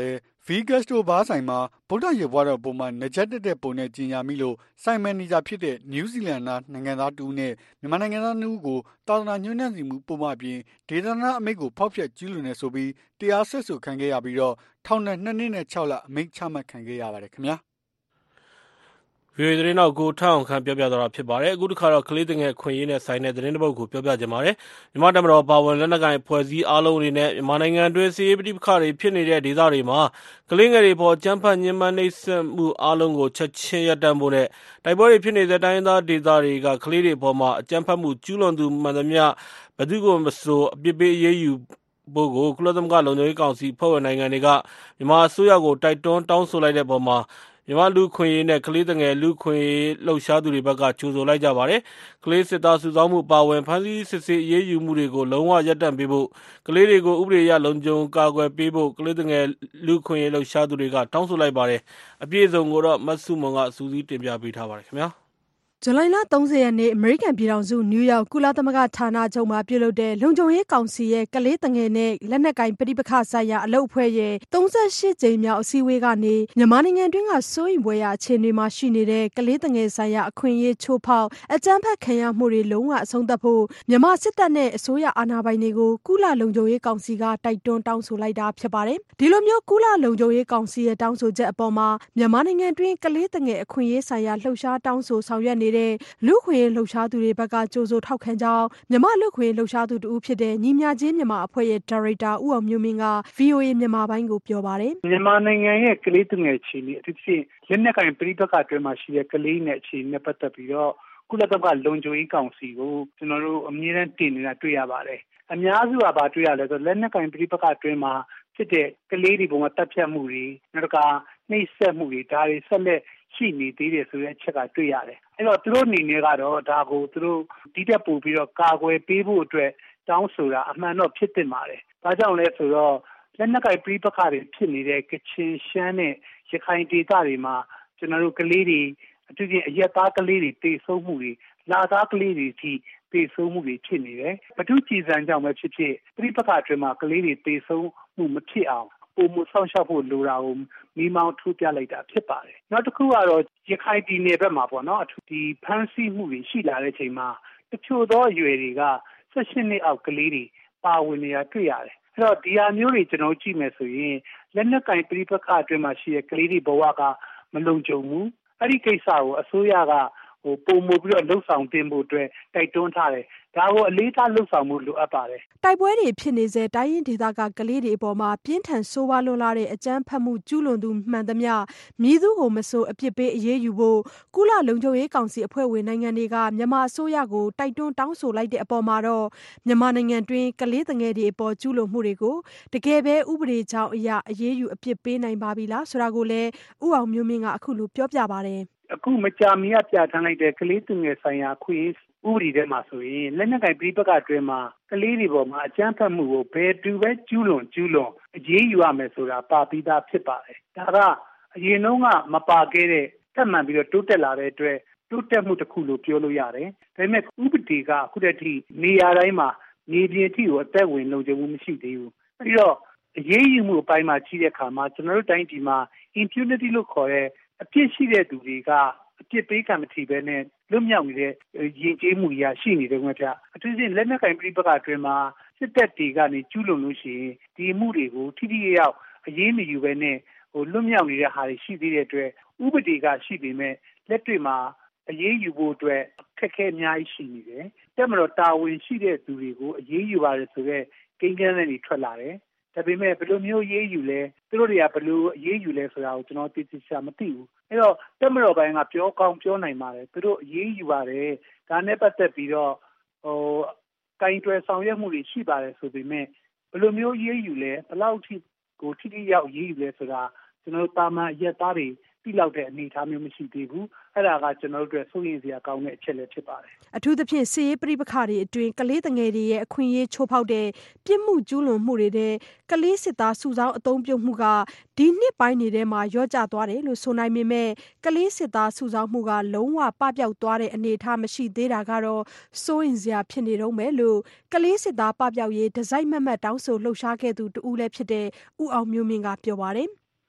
Vegas တို့ဘားဆိုင်မှာဗုဒ္ဓရုပ်ပွားတော်ပုံမှာနကြက်တက်တဲ့ပုံနဲ့ကြီးညာမိလို့ဆိုင်မန်နေဂျာဖြစ်တဲ့နယူးဇီလန်နိုင်ငံသားတူနဲ့မြန်မာနိုင်ငံသား2ဦးကိုတာသနာညှို့နှံ့စီမှုပုံမှန်ပြင်ဒေသနာအမိန့်ကိုဖောက်ဖျက်ကျူးလွန်နေဆိုပြီးတရားစွဲဆိုခံခဲ့ရပြီးတော့ထောင်နဲ့2နှစ်နဲ့6လအမိန့်ချမှတ်ခံခဲ့ရပါတယ်ခင်ဗျာဗီဒီယိုသတင်းတော့ကိုထအောင်ခန့်ပြောပြသွားတာဖြစ်ပါတယ်အခုတစ်ခါတော့ကလေးငယ်ခွင့်ရေးနဲ့ဆိုင်တဲ့သတင်းတစ်ပုဒ်ကိုပြောပြကြပါမယ်မြန်မာတမတော်ပါဝင်လက်နက်ကိုင်ဖွဲ့စည်းအားလုံးတွေနဲ့မြန်မာနိုင်ငံတွင်းစီးရေးပဋိပက္ခတွေဖြစ်နေတဲ့ဒေသတွေမှာကလေးငယ်တွေပေါ်ကြမ်းဖက်ညှဉ်းပန်းနှိပ်စက်မှုအားလုံးကိုချက်ချင်းရပ်တန့်ဖို့နဲ့တိုက်ပွဲတွေဖြစ်နေတဲ့တိုင်းဒေသတွေကကလေးတွေပေါ်မှာအကြမ်းဖက်မှုကျူးလွန်သူမှန်သမျှဘယ်သူကိုမဆိုအပြစ်ပေးအရေးယူဖို့ကိုကုလသမဂ္ဂလုံခြုံရေးကောင်စီဖွဲ့ဝင်နိုင်ငံတွေကမြန်မာအစိုးရကိုတိုက်တွန်းတောင်းဆိုလိုက်တဲ့ပုံမှာမြန်မာလူခွင့်ရေးနဲ့ကလေးငယ်လူခွင့်ရေးလှုပ်ရှားသူတွေဘက်ကကြိုဆိုလိုက်ကြပါတယ်။ကလေးစစ်သားစုဆောင်းမှုပါဝင်ဖမ်းဆီးစစ်ဆေးအရေးယူမှုတွေကိုလုံးဝရပ်တန့်ပေးဖို့ကလေးတွေကိုဥပဒေအရလုံခြုံကာကွယ်ပေးဖို့ကလေးငယ်လူခွင့်ရေးလှုပ်ရှားသူတွေကတောင်းဆိုလိုက်ပါတယ်။အပြည့်အစုံကိုတော့မဆုမွန်ကစူးစီးတင်ပြပေးထားပါတယ်ခင်ဗျာ။ဇူလိုင်လ30ရက်နေ့အမေရိကန်ပြည်ထောင်စုနယူးယောက်ကုလသမဂ္ဂဌာနချုပ်မှာပြုလုပ်တဲ့လုံခြုံရေးကောင်စီရဲ့ကလေးငယ်နဲ့လက်နက်ကိုင်ပဋိပက္ခဆိုင်ရာအလုပ်အဖွဲ့ရဲ့38ကြိမ်မြောက်အစည်းအဝေးကနေမြန်မာနိုင်ငံတွင်းကစိုးရိမ်ဖွယ်ရာအခြေအနေမှာရှိနေတဲ့ကလေးငယ်ဆိုင်ရာအခွင့်အရေးချိုးဖောက်အကြမ်းဖက်ခံရမှုတွေလုံးဝအဆုံးသတ်ဖို့မြန်မာစစ်တပ်နဲ့အစိုးရအာဏာပိုင်တွေကိုကုလလုံခြုံရေးကောင်စီကတိုက်တွန်းတောင်းဆိုလိုက်တာဖြစ်ပါတယ်။ဒီလိုမျိုးကုလလုံခြုံရေးကောင်စီရဲ့တောင်းဆိုချက်အပေါ်မှာမြန်မာနိုင်ငံတွင်းကလေးငယ်အခွင့်အရေးဆိုင်ရာလှုပ်ရှားတောင်းဆိုဆောင်ရွက်နေတဲ့လူခွင့်လှုပ်ရှားသူတွေဘက်ကကြိုဆိုထောက်ခံကြောင်းမြန်မာလူခွင့်လှုပ်ရှားသူတူဖြစ်တဲ့ညီမြချင်းမြန်မာအဖွဲ့ရဲ့ဒါရိုက်တာဦးအောင်မျိုးမင်းက VOA မြန်မာပိုင်းကိုပြောပါတယ်မြန်မာနိုင်ငံရဲ့ကလေးငယ်အခြေအနေအထူးသဖြင့်လက်နက်ကင်ပဋိပက္ခအတွင်းမှာရှိတဲ့ကလေးနဲ့အခြေအနေနဲ့ပတ်သက်ပြီးတော့ကုလသမဂ္ဂလုံခြုံရေးကောင်စီကိုကျွန်တော်တို့အမြဲတမ်းတင်နေတာတွေ့ရပါတယ်အများစုကဘာတွေ့ရလဲဆိုလက်နက်ကင်ပဋိပက္ခအတွင်းမှာဖြစ်တဲ့ကလေးတွေပေါ်မှာတပ်ဖြတ်မှုတွေနောက်ကနှိပ်စက်မှုတွေဒါတွေဆက်လက်ရှိနေသေးတယ်ဆိုတဲ့အချက်ကတွေ့ရတယ်အဲ့တော့သူတို့အနေနဲ့ကတော့ဒါကိုသူတို့ဒီတက်ပို့ပြီးတော့ကာကွယ်ပေးဖို့အတွက်တောင်းဆိုတာအမှန်တော့ဖြစ်တင်ပါတယ်ဒါကြောင့်လဲဆိုတော့လက်နက်ကင်ပဋိပက္ခတွေဖြစ်နေတဲ့ကချင်ရှမ်းနဲ့ရခိုင်ဒေသတွေမှာကျွန်တော်တို့ကလေးတွေအထူးသဖြင့်အရက်သားကလေးတွေတေဆုံးမှုတွေလာသားကလေးတွေထိတေဆုံးမှုတွေဖြစ်နေတယ်ဘဒုကြည်စံကြောင့်ပဲဖြစ်ဖြစ်ပဋိပက္ခအတွင်းမှာကလေးတွေတေဆုံးမှုမဖြစ်အောင်ပုံမှုဆောင်ရှောက်ဖို့လိုတာကိုမိမောင်းထိုးပြလိုက်တာဖြစ်ပါတယ်နောက်တစ်ခုကတော့ရခိုင်ပြည်နယ်ဘက်မှာပေါ့နော်ဒီဖမ်းဆီးမှုတွေရှိလာတဲ့အချိန်မှာတချို့သောအရွယ်တွေက18နှစ်အောက်ကလေးတွေပါဝင်နေတာတွေ့ရတယ်အဲ့တော့ဒီဟာမျိုးတွေကျွန်တော်ကြည့်မယ်ဆိုရင်လက်နက်ကင်ပဋိပက္ခအတွင်းမှာရှိတဲ့ကလေးတွေဘဝကမလုံခြုံဘူးအဲ့ဒီကိစ္စကိုအစိုးရကပုံမှုပြီးတော့လှုပ်ဆောင်တင်ဖို့အတွက်တိုက်တွန်းထားတယ်ဒါကိုအလေးထားလှုပ်ဆောင်မှုလိုအပ်ပါတယ်တိုက်ပွဲတွေဖြစ်နေစေတိုင်းရင်းဒေသကကလေးတွေအပေါ်မှာပြင်းထန်ဆိုးဝါးလွန်းလာတဲ့အကြမ်းဖက်မှုကျူးလွန်သူမှန်သမျှမည်သူကိုမဆိုအပြစ်ပေးအရေးယူဖို့ကုလလုံခြုံရေးကောင်စီအဖွဲ့ဝင်နိုင်ငံတွေကမြန်မာအစိုးရကိုတိုက်တွန်းတောင်းဆိုလိုက်တဲ့အပေါ်မှာတော့မြန်မာနိုင်ငံတွင်းကလေးငယ်တွေအပေါ်ကျူးလွန်မှုတွေကိုတကယ်ပဲဥပဒေကြောင်းအရအရေးယူအပြစ်ပေးနိုင်ပါပြီလားဆိုတာကိုလည်းဦးအောင်မျိုးမင်းကအခုလိုပြောပြပါတယ်အခုမကြာမီကပြဋ္ဌာန်းလိုက်တဲ့ကလေးငယ်ဆိုင်ရာခွင့်ဥပဒေထဲမှာဆိုရင်လက်နက်ကင်ပဋိပက္ခအတွင်းမှာကလေးတွေပေါ်မှာအကြမ်းဖက်မှုကိုဘယ်သူပဲကျူးလွန်အရေးယူရမယ်ဆိုတာပါပြီးသားဖြစ်ပါတယ်ဒါကအရင်တုန်းကမပါခဲ့တဲ့ထပ်မံပြီးတော့တိုးတက်လာတဲ့အတွက်တိုးတက်မှုတစ်ခုလို့ပြောလို့ရတယ်ဒါပေမဲ့ဥပဒေကအခုတည်းကနေရာတိုင်းမှာနေပြည်အထိကိုအသက်ဝင်လုံခြုံမှုမရှိသေးဘူးပြီးတော့အရေးယူမှုအပိုင်းမှာကြီးတဲ့အခါမှာကျွန်တော်တို့တိုင်းပြည်မှာ impunity လို့ခေါ်တဲ့အပြစ်ရှိတဲ့သူတွေကအပြစ်ပေးခံမထီပဲနဲ့လွတ်မြောက်နေတဲ့ယဉ်ကျေးမှုကြီးရှိနေတယ်ခင်ဗျာအထူးသဖြင့်လက်နက်ကင်ပဋိပက္ခအတွင်းမှာစစ်တပ်တွေကနေကျူးလွန်လို့ရှိရင်ဒီမှုတွေကိုထိထိရောက်အရေးမယူပဲနဲ့လွတ်မြောက်နေတဲ့ဟာတွေရှိသေးတဲ့အတွက်ဥပဒေကရှိပေမဲ့လက်တွေ့မှာအရေးယူဖို့အတွက်ခက်ခဲအများကြီးရှိနေတယ်တက်မတော်တာဝန်ရှိတဲ့သူတွေကိုအရေးယူပါတယ်ဆိုတော့ကိန်းဂန်းတွေထွက်လာတယ်ဒါပေမဲ့ဘယ်လိုမျိုးရေးယူလဲသူတို့တွေကဘယ်လိုရေးယူလဲဆိုတာကိုကျွန်တော်သိချင်မသိဘူးအဲ့တော့တက်မတော်ပိုင်းကပြောကောင်းပြောနိုင်ပါတယ်သူတို့ရေးယူပါတယ်ဒါနဲ့ပတ်သက်ပြီးတော့ကင်တွယ်ဆောင်ရွက်မှုတွေရှိပါတယ်ဆိုပေမဲ့ဘယ်လိုမျိုးရေးယူလဲဘယ်လောက်ထိကိုထိထိရောက်ရေးယူလဲဆိုတာကျွန်တော်တာမန်ရက်သားတွေတိလောက်တဲ့အနေအထားမျိုးမရှိသေးဘူးအဲ့ဒါကကျွန်တော်တို့အတွက်စိုးရိမ်စရာကောင်းတဲ့အချက်လည်းဖြစ်ပါတယ်အထူးသဖြင့်စစ်ရေးပဋိပက္ခတွေအတွင်းကလေးငယ်တွေရဲ့အခွင့်အရေးချိုးဖောက်တဲ့ပြစ်မှုကျူးလွန်မှုတွေတဲ့ကလေးစစ်သားစုဆောင်းအသုံးပြုမှုကဒီနှစ်ပိုင်းတွေထဲမှာရော့ကျသွားတယ်လို့ဆိုနိုင်ပေမဲ့ကလေးစစ်သားစုဆောင်းမှုကလုံးဝပပျောက်သွားတဲ့အနေအထားမရှိသေးတာကတော့စိုးရိမ်စရာဖြစ်နေတော့မယ်လို့ကလေးစစ်သားပပျောက်ရေးဒီဇိုင်းမတ်တောင်းဆိုလှုပ်ရှားခဲ့သူတူဦးလည်းဖြစ်တဲ့ဦးအောင်မျိုးမင်းကပြောပါတယ်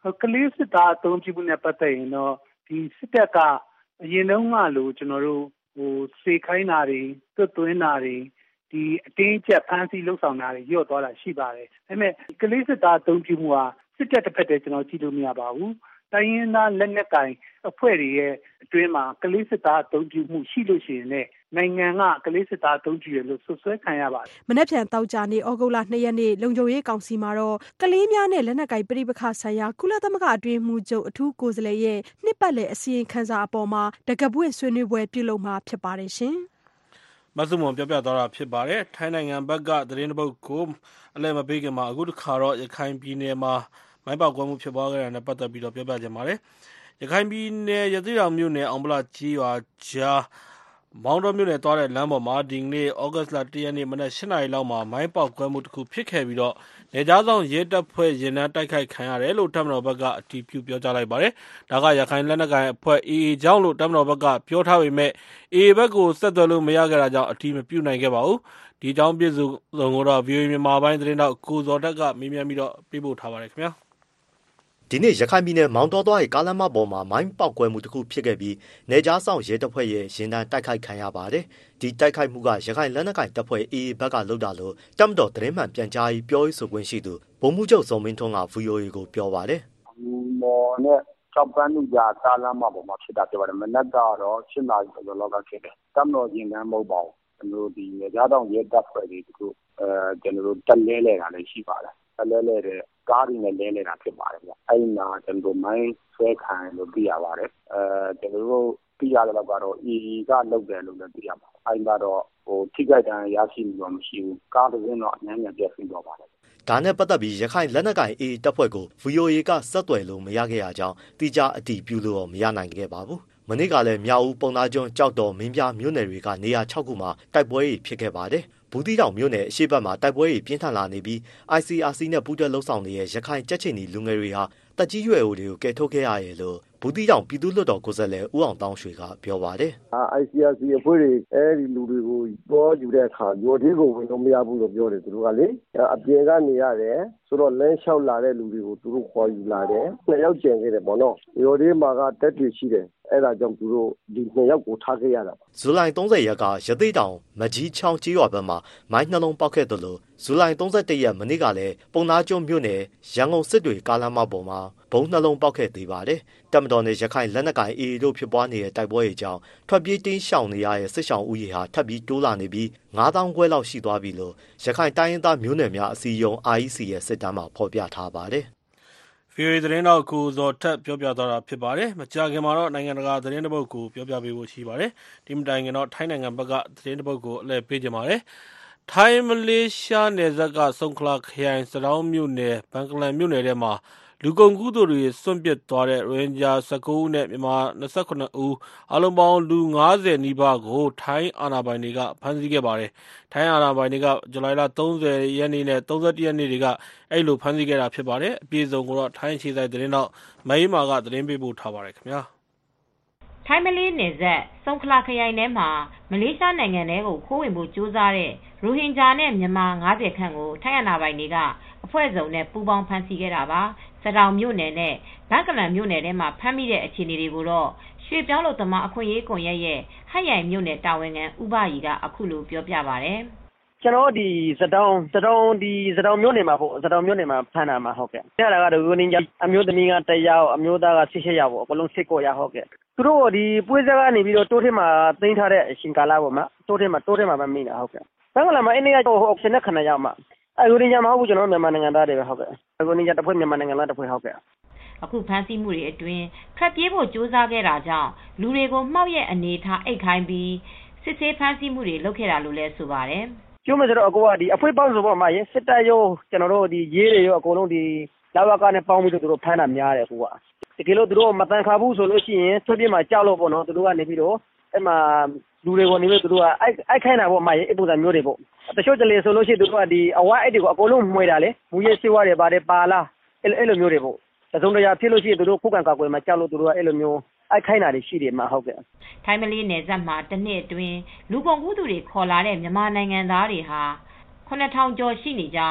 ကလေးစစ်သားအသုံးပြုမှုနဲ့ပတ်သက်ရင်တော့ဒီစစ်တပ်ကအရင်တုန်းကလို့ကျွန်တော်တို့စေခိုင်းတာတွေတွတ်သွင်းတာတွေဒီအတင်းကျပ်ဖမ်းဆီးလှုပ်ဆောင်တာတွေညှော့သွားတာရှိပါတယ်။ဒါပေမဲ့ကလေးစစ်သားအသုံးပြုမှုဟာစစ်တပ်တစ်ဖက်တည်းကျွန်တော်ကြည့်လို့မရပါဘူး။တိုင်းရင်းသားလက်နက်ကိုင်အဖွဲ့တွေရဲ့အတွင်းမှာကလေးစစ်သားအသုံးပြုမှုရှိလို့ရှိရင်လည်းနိုင်ငံကကလေးစစ်သားအသုံးပြုရလို့ဆွဆွဲခံရပါတယ်။မနေ့ပြန်တောက်ကြနေ့ဩဂုတ်လ2ရက်နေ့လုံခြုံရေးကောင်စီမှာတော့ကလေးများနဲ့လက်နက်ကိုင်ပဋိပက္ခဆိုင်ရာကုလသမဂ္ဂအတွင်းမှူးချုပ်အထူးကိုယ်စားလှယ်ရဲ့နှစ်ပတ်လည်အစီရင်ခံစာအပေါ်မှာတကပွင့်ဆွေးနွေးပွဲပြုလုပ်မှာဖြစ်ပါတယ်ရှင်။မဆုမွန်ပြောပြသွားတာဖြစ်ပါတယ်။ထိုင်းနိုင်ငံဘက်ကသတင်းတစ်ပုဒ်ကိုအလဲမပေးခင်မှာအခုတစ်ခါတော့ရခိုင်ပြည်နယ်မှာမိုင်းပေါက်ကွဲမှုဖြစ်ပွားခဲ့တာနဲ့ပတ်သက်ပြီးတော့ပြောပြကြပါတယ်။ရခိုင်ပြည်နယ်ရသေ့တောင်မြို့နယ်အောင်ဗလာကြီးရွာကြားမောင်တော်မြို့နယ်သွားတဲ့လမ်းပေါ်မှာဒီနေ့ဩဂတ်လ1ရက်နေ့မနက်8:00 နာရီလောက်မှာမိုင်းပေါက်ကွဲမှုတစ်ခုဖြစ်ခဲ့ပြီးတော့နေကြားဆောင်ရဲတပ်ဖွဲ့ရင်နှန်းတိုက်ခိုက်ခံရတယ်လို့တပ်မတော်ဘက်ကအတည်ပြုပြောကြားလိုက်ပါတယ်။ဒါကရခိုင်လက်နက်ကိုင်အဖွဲ့ AA ကြောင့်လို့တပ်မတော်ဘက်ကပြောထားပေမဲ့ AA ဘက်ကိုဆက်သွယ်လို့မရခဲ့တာကြောင့်အတည်မပြုနိုင်ခဲ့ပါဘူး။ဒီကြောင့်ပြည်စုံကိုတော့ VOA မြန်မာပိုင်းသတင်းတော့ကိုဇော်တက်ကမေးမြန်းပြီးတော့ပေးပို့ထားပါတယ်ခင်ဗျာ။ဒီနေ့ရခိုင်ပြည်နယ်မောင်တော်သွားရဲ့ကားလမ်းမပေါ်မှာမိုင်းပေါက်ကွဲမှုတစ်ခုဖြစ်ခဲ့ပြီးနေကြားဆောင်ရဲတပ်ဖွဲ့ရဲ့ရင်တန်းတိုက်ခိုက်ခံရပါတယ်။ဒီတိုက်ခိုက်မှုကရခိုင်လက်နက်ကိုင်တပ်ဖွဲ့ AA ဘက်ကလုပ်တာလို့တပ်မတော်သတင်းမှန်ပြန်ကြားရေးပြောရေးဆိုခွင့်ရှိသူဗိုလ်မှူးချုပ်စောမင်းထွန်းက VOA ကိုပြောပါတယ်။မော်နဲ့ကြောက်ပန်းလူကြားကားလမ်းမပေါ်မှာဖြစ်တာပြောပါတယ်။မနက်ကတော့7:00 နာရီလောက်ကဖြစ်တယ်။တပ်မတော်ရင်တန်းမဟုတ်ပါဘူး။ကျွန်တော်ဒီနေကြားဆောင်ရဲတပ်ဖွဲ့တွေကျွန်တော်တို့တက်လဲတာလည်းရှိပါတယ်။တက်လဲတဲ့ကားတွေနဲ့လဲနေတာဖြစ်ပါတယ်ဗျ။အဲ့မှာကျွန်တော်မိုင်းဆွဲခံလို့သိရပါတယ်။ကျွန်တော်တို့သိရတဲ့လောက်ကတော့ EE ကလုပ်တယ်လို့လည်းသိရပါတယ်။အဲ့မှာတော့ထိခိုက်ဒဏ်ရာရရှိမှုတော့မရှိဘူး။ကားတစ်စင်းတော့အများကြီးပြည့်စုံတော့ပါတယ်။ဒါနဲ့ပတ်သက်ပြီးရခိုင်လက်နက်ကိုင် AA တပ်ဖွဲ့ကို VOA ကဆက်သွယ်လို့မရခဲ့ရကြောင်းတိကျအတည်ပြုလို့မရနိုင်ခဲ့ပါဘူး။မနေ့ကလည်းမြောက်ဦးပုံသားကျွန်းကြောက်တော်မင်းပြမြို့နယ်တွေကနေရာ6ခုမှာတိုက်ပွဲတွေဖြစ်ခဲ့ပါတယ်။ဘူးသီးတောင်မြို့နယ်အရှေ့ဘက်မှာတိုက်ပွဲတွေပြင်းထန်လာနေပြီး ICRC နဲ့ပူးတွဲလှုပ်ဆောင်နေတဲ့ရခိုင်ကြက်ချင်နီလူငယ်တွေဟာတက်ကြီးရွယ်အိုတွေကိုကယ်ထုတ်ခဲ့ရတယ်လို့ဘူးသီးတောင်ပြည်သူ့လွှတ်တော်ကိုယ်စားလှယ်ဦးအောင်တောင်းရွှေကပြောပါတယ်။ ICRC အဖွဲ့တွေအဲဒီလူတွေကိုတော့ယူတဲ့အခါရော်သေးကိုဝင်လို့မရဘူးလို့ပြောတယ်သူတို့ကလေအပြင်ကနေရတယ်ဆိုတော့လမ်းလျှောက်လာတဲ့လူတွေကိုသူတို့ခေါ်ယူလာတယ်2ယောက်ကျန်ခဲ့တယ်ပေါ့နော်ရော်သေးမှာကတက်တွေရှိတယ်အဲ့ဒါကြောင့်သူတို့ဒီ2ယောက်ကိုထားခဲ့ရတာဇူလိုင်30ရက်ကရသေ့တောင်မကြီးချောင်းကြီးရွာဘက်မှာမိုင်းနှလုံးပေါက်ခဲ့တယ်လို့ဇူလိုင်31ရက်မနေ့ကလည်းပုံသားကျွန်းမြို့နယ်ရန်ကုန်စစ်တွေကားလမ်းမပေါ်မှာဘုံနှလုံးပေါက်ခဲ့သေးပါတယ်။တပ်မတော်နဲ့ရခိုင်လက်နက်ကိုင် AA တို့ဖြစ်ပွားနေတဲ့တိုက်ပွဲတွေကြောင့်ထွက်ပြေးတင်းရှောင်နေရတဲ့စစ်ရှောင်ဦးရေဟာထပ်ပြီးတိုးလာနေပြီး9000ခွဲလောက်ရှိသွားပြီလို့ရခိုင်တိုင်းရင်းသားမျိုးနွယ်များအစည်းအရုံး REC ရဲ့စစ်တမ်းမှာဖော်ပြထားပါတယ်။ VOA သတင်းတော့ကိုဇော်ထက်ပြောပြသွားတာဖြစ်ပါတယ်။မကြာခင်မှာတော့နိုင်ငံတကာသတင်းတစ်ပုဒ်ကိုပြောပြပေးဖို့ရှိပါတယ်။ဒီမတိုင်ခင်တော့ထိုင်းနိုင်ငံဘက်ကသတင်းတစ်ပုဒ်ကိုအလဲပေးကြပါမယ်။ထိုင်းမလေးရှားနယ်စပ်ကဆုံခလာခရိုင်စတောင်းမြို့နယ်ဘန်ကလန်မြို့နယ်ထဲမှာလူကုန်ကူးသူတွေစွန့်ပစ်သွားတဲ့ရိုဟင်ဂျာ19ဦးနဲ့မြန်မာ28ဦးအလုံးပေါင်းလူ90နီးပါးကိုထိုင်းအာဏာပိုင်တွေကဖမ်းဆီးခဲ့ပါတယ်။ထိုင်းအာဏာပိုင်တွေကဇူလိုင်လ30ရက်နေ့နဲ့31ရက်နေ့တွေကအဲ့လိုဖမ်းဆီးခဲ့တာဖြစ်ပါတယ်။အပြည့်အစုံကိုတော့ထိုင်းခြေဆိုင်သတင်းတော့မအေးမာကသတင်းပေးပို့ထားပါတယ်ခင်ဗျာ။ထိုင်းမလေးနယ်စပ်ဆုံခလာခရိုင်ထဲမှာမလေးရှားနိုင်ငံထဲကိုခိုးဝင်ဖို့ကြိုးစားတဲ့ရိုဟင်ဂျာနဲ့မြန်မာ90ခန့်ကိုထိုင်းအာဏာပိုင်တွေကအဖွဲ့စုံနဲ့ပူးပေါင်းဖမ်းဆီးခဲ့တာပါ။စတောင်မြို့နယ်နဲ့ဘန်ကလန်မြို့နယ်ထဲမှာဖမ်းမိတဲ့အခြေအနေတွေကိုတော့ရွှေပြောင်းလို့သမားအခွင့်အရေးကွန်ရက်ရဲ့ဟတ်ရိုင်မြို့နယ်တာဝန်ခံဦးဘရီကအခုလိုပြောပြပါတယ်။ကျွန်တော်ဒီစတောင်မြို့နယ်မှာပေါ့စတောင်မြို့နယ်မှာဖမ်းတာမှာဟုတ်ကဲ့။အဲ့ဒါကတော့ရိုဟင်ဂျာအမျိုးသမီးက1ယောက်အမျိုးသားက18ယောက်ပေါ့အကုန်လုံး19ယောက်ဟုတ်ကဲ့။သူတို့ဒီပွဲစားကနေပြီးတော့တိုးထဲမှာသိမ်းထားတဲ့အရှင်ကာလပေါ့မှာတိုးထဲမှာမမိတာဟုတ်ကဲ့။ဘန်ကလန်မှာအဲ့နေ့ကတော့9ယောက်မှာရိုဟင်ဂျာမဟုတ်ဘူးကျွန်တော်မြန်မာနိုင်ငံသားတွေပဲဟုတ်ကဲ့ရိုဟင်ဂျာတစ်ဖွဲ့မြန်မာနိုင်ငံသားတစ်ဖွဲ့ဟုတ်ကဲ့အခုဖမ်းဆီးမှုတွေအတွင်းထွက်ပြေးဖို့ကြိုးစားခဲ့တာကြောင့်လူတွေကိုမှောက်ရဲ့အနေထားအိတ်ခိုင်းပြီးစစ်ဆေးဖမ်းဆီးမှုတွေလုပ်ခဲ့တာလို့လည်းဆိုပါတယ်ကျိုးမစတော့အကောကဒီအဖွဲပေါင်းဆိုပေါ့မှာရေစစ်တပ်ရောကျွန်တော်တို့ဒီရေးတွေရောအကုန်လုံးဒီလာဝကနဲ့ပေါင်းပြီးတော့သူတို့ဖမ်းတာများတယ်ကွာတကယ်လို့သူတို့မတန်ခါဘူးဆိုလို့ရှိရင်ထွက်ပြေးမှာကြောက်လို့ပေါ့နော်သူတို့ကနေပြီးတော့အဲ့မှာလူတွေကိုနေပြီးသူတို့ကအိုက်ခိုင်းတာပေါ့မှာရေအပူစာမျိုးတွေပေါ့တချို့တလေဆိုလို့ရှိရင်သူတို့ကဒီအဝါအိတ်တွေကိုအကုန်လုံးမှွေတာလေမူရဲစေဝါတွေပါတယ်ပါလားအဲ့လိုမျိုးတွေပေါ့သုံးတရားဖြစ်လို့ရှိရင်သူတို့ခုခံကာကွယ်မှာကြောက်လို့သူတို့ကအဲ့လိုမျိုးအိုက်ခိုင်းတာတွေရှိတယ်မှာဟုတ်ကဲ့ထိုင်းမလေးနယ်စပ်မှာတစ်နှစ်အတွင်းလူကုန်ကူးသူတွေခေါ်လာတဲ့မြန်မာနိုင်ငံသားတွေဟာ9000ကျော်ရှိနေကြောင်း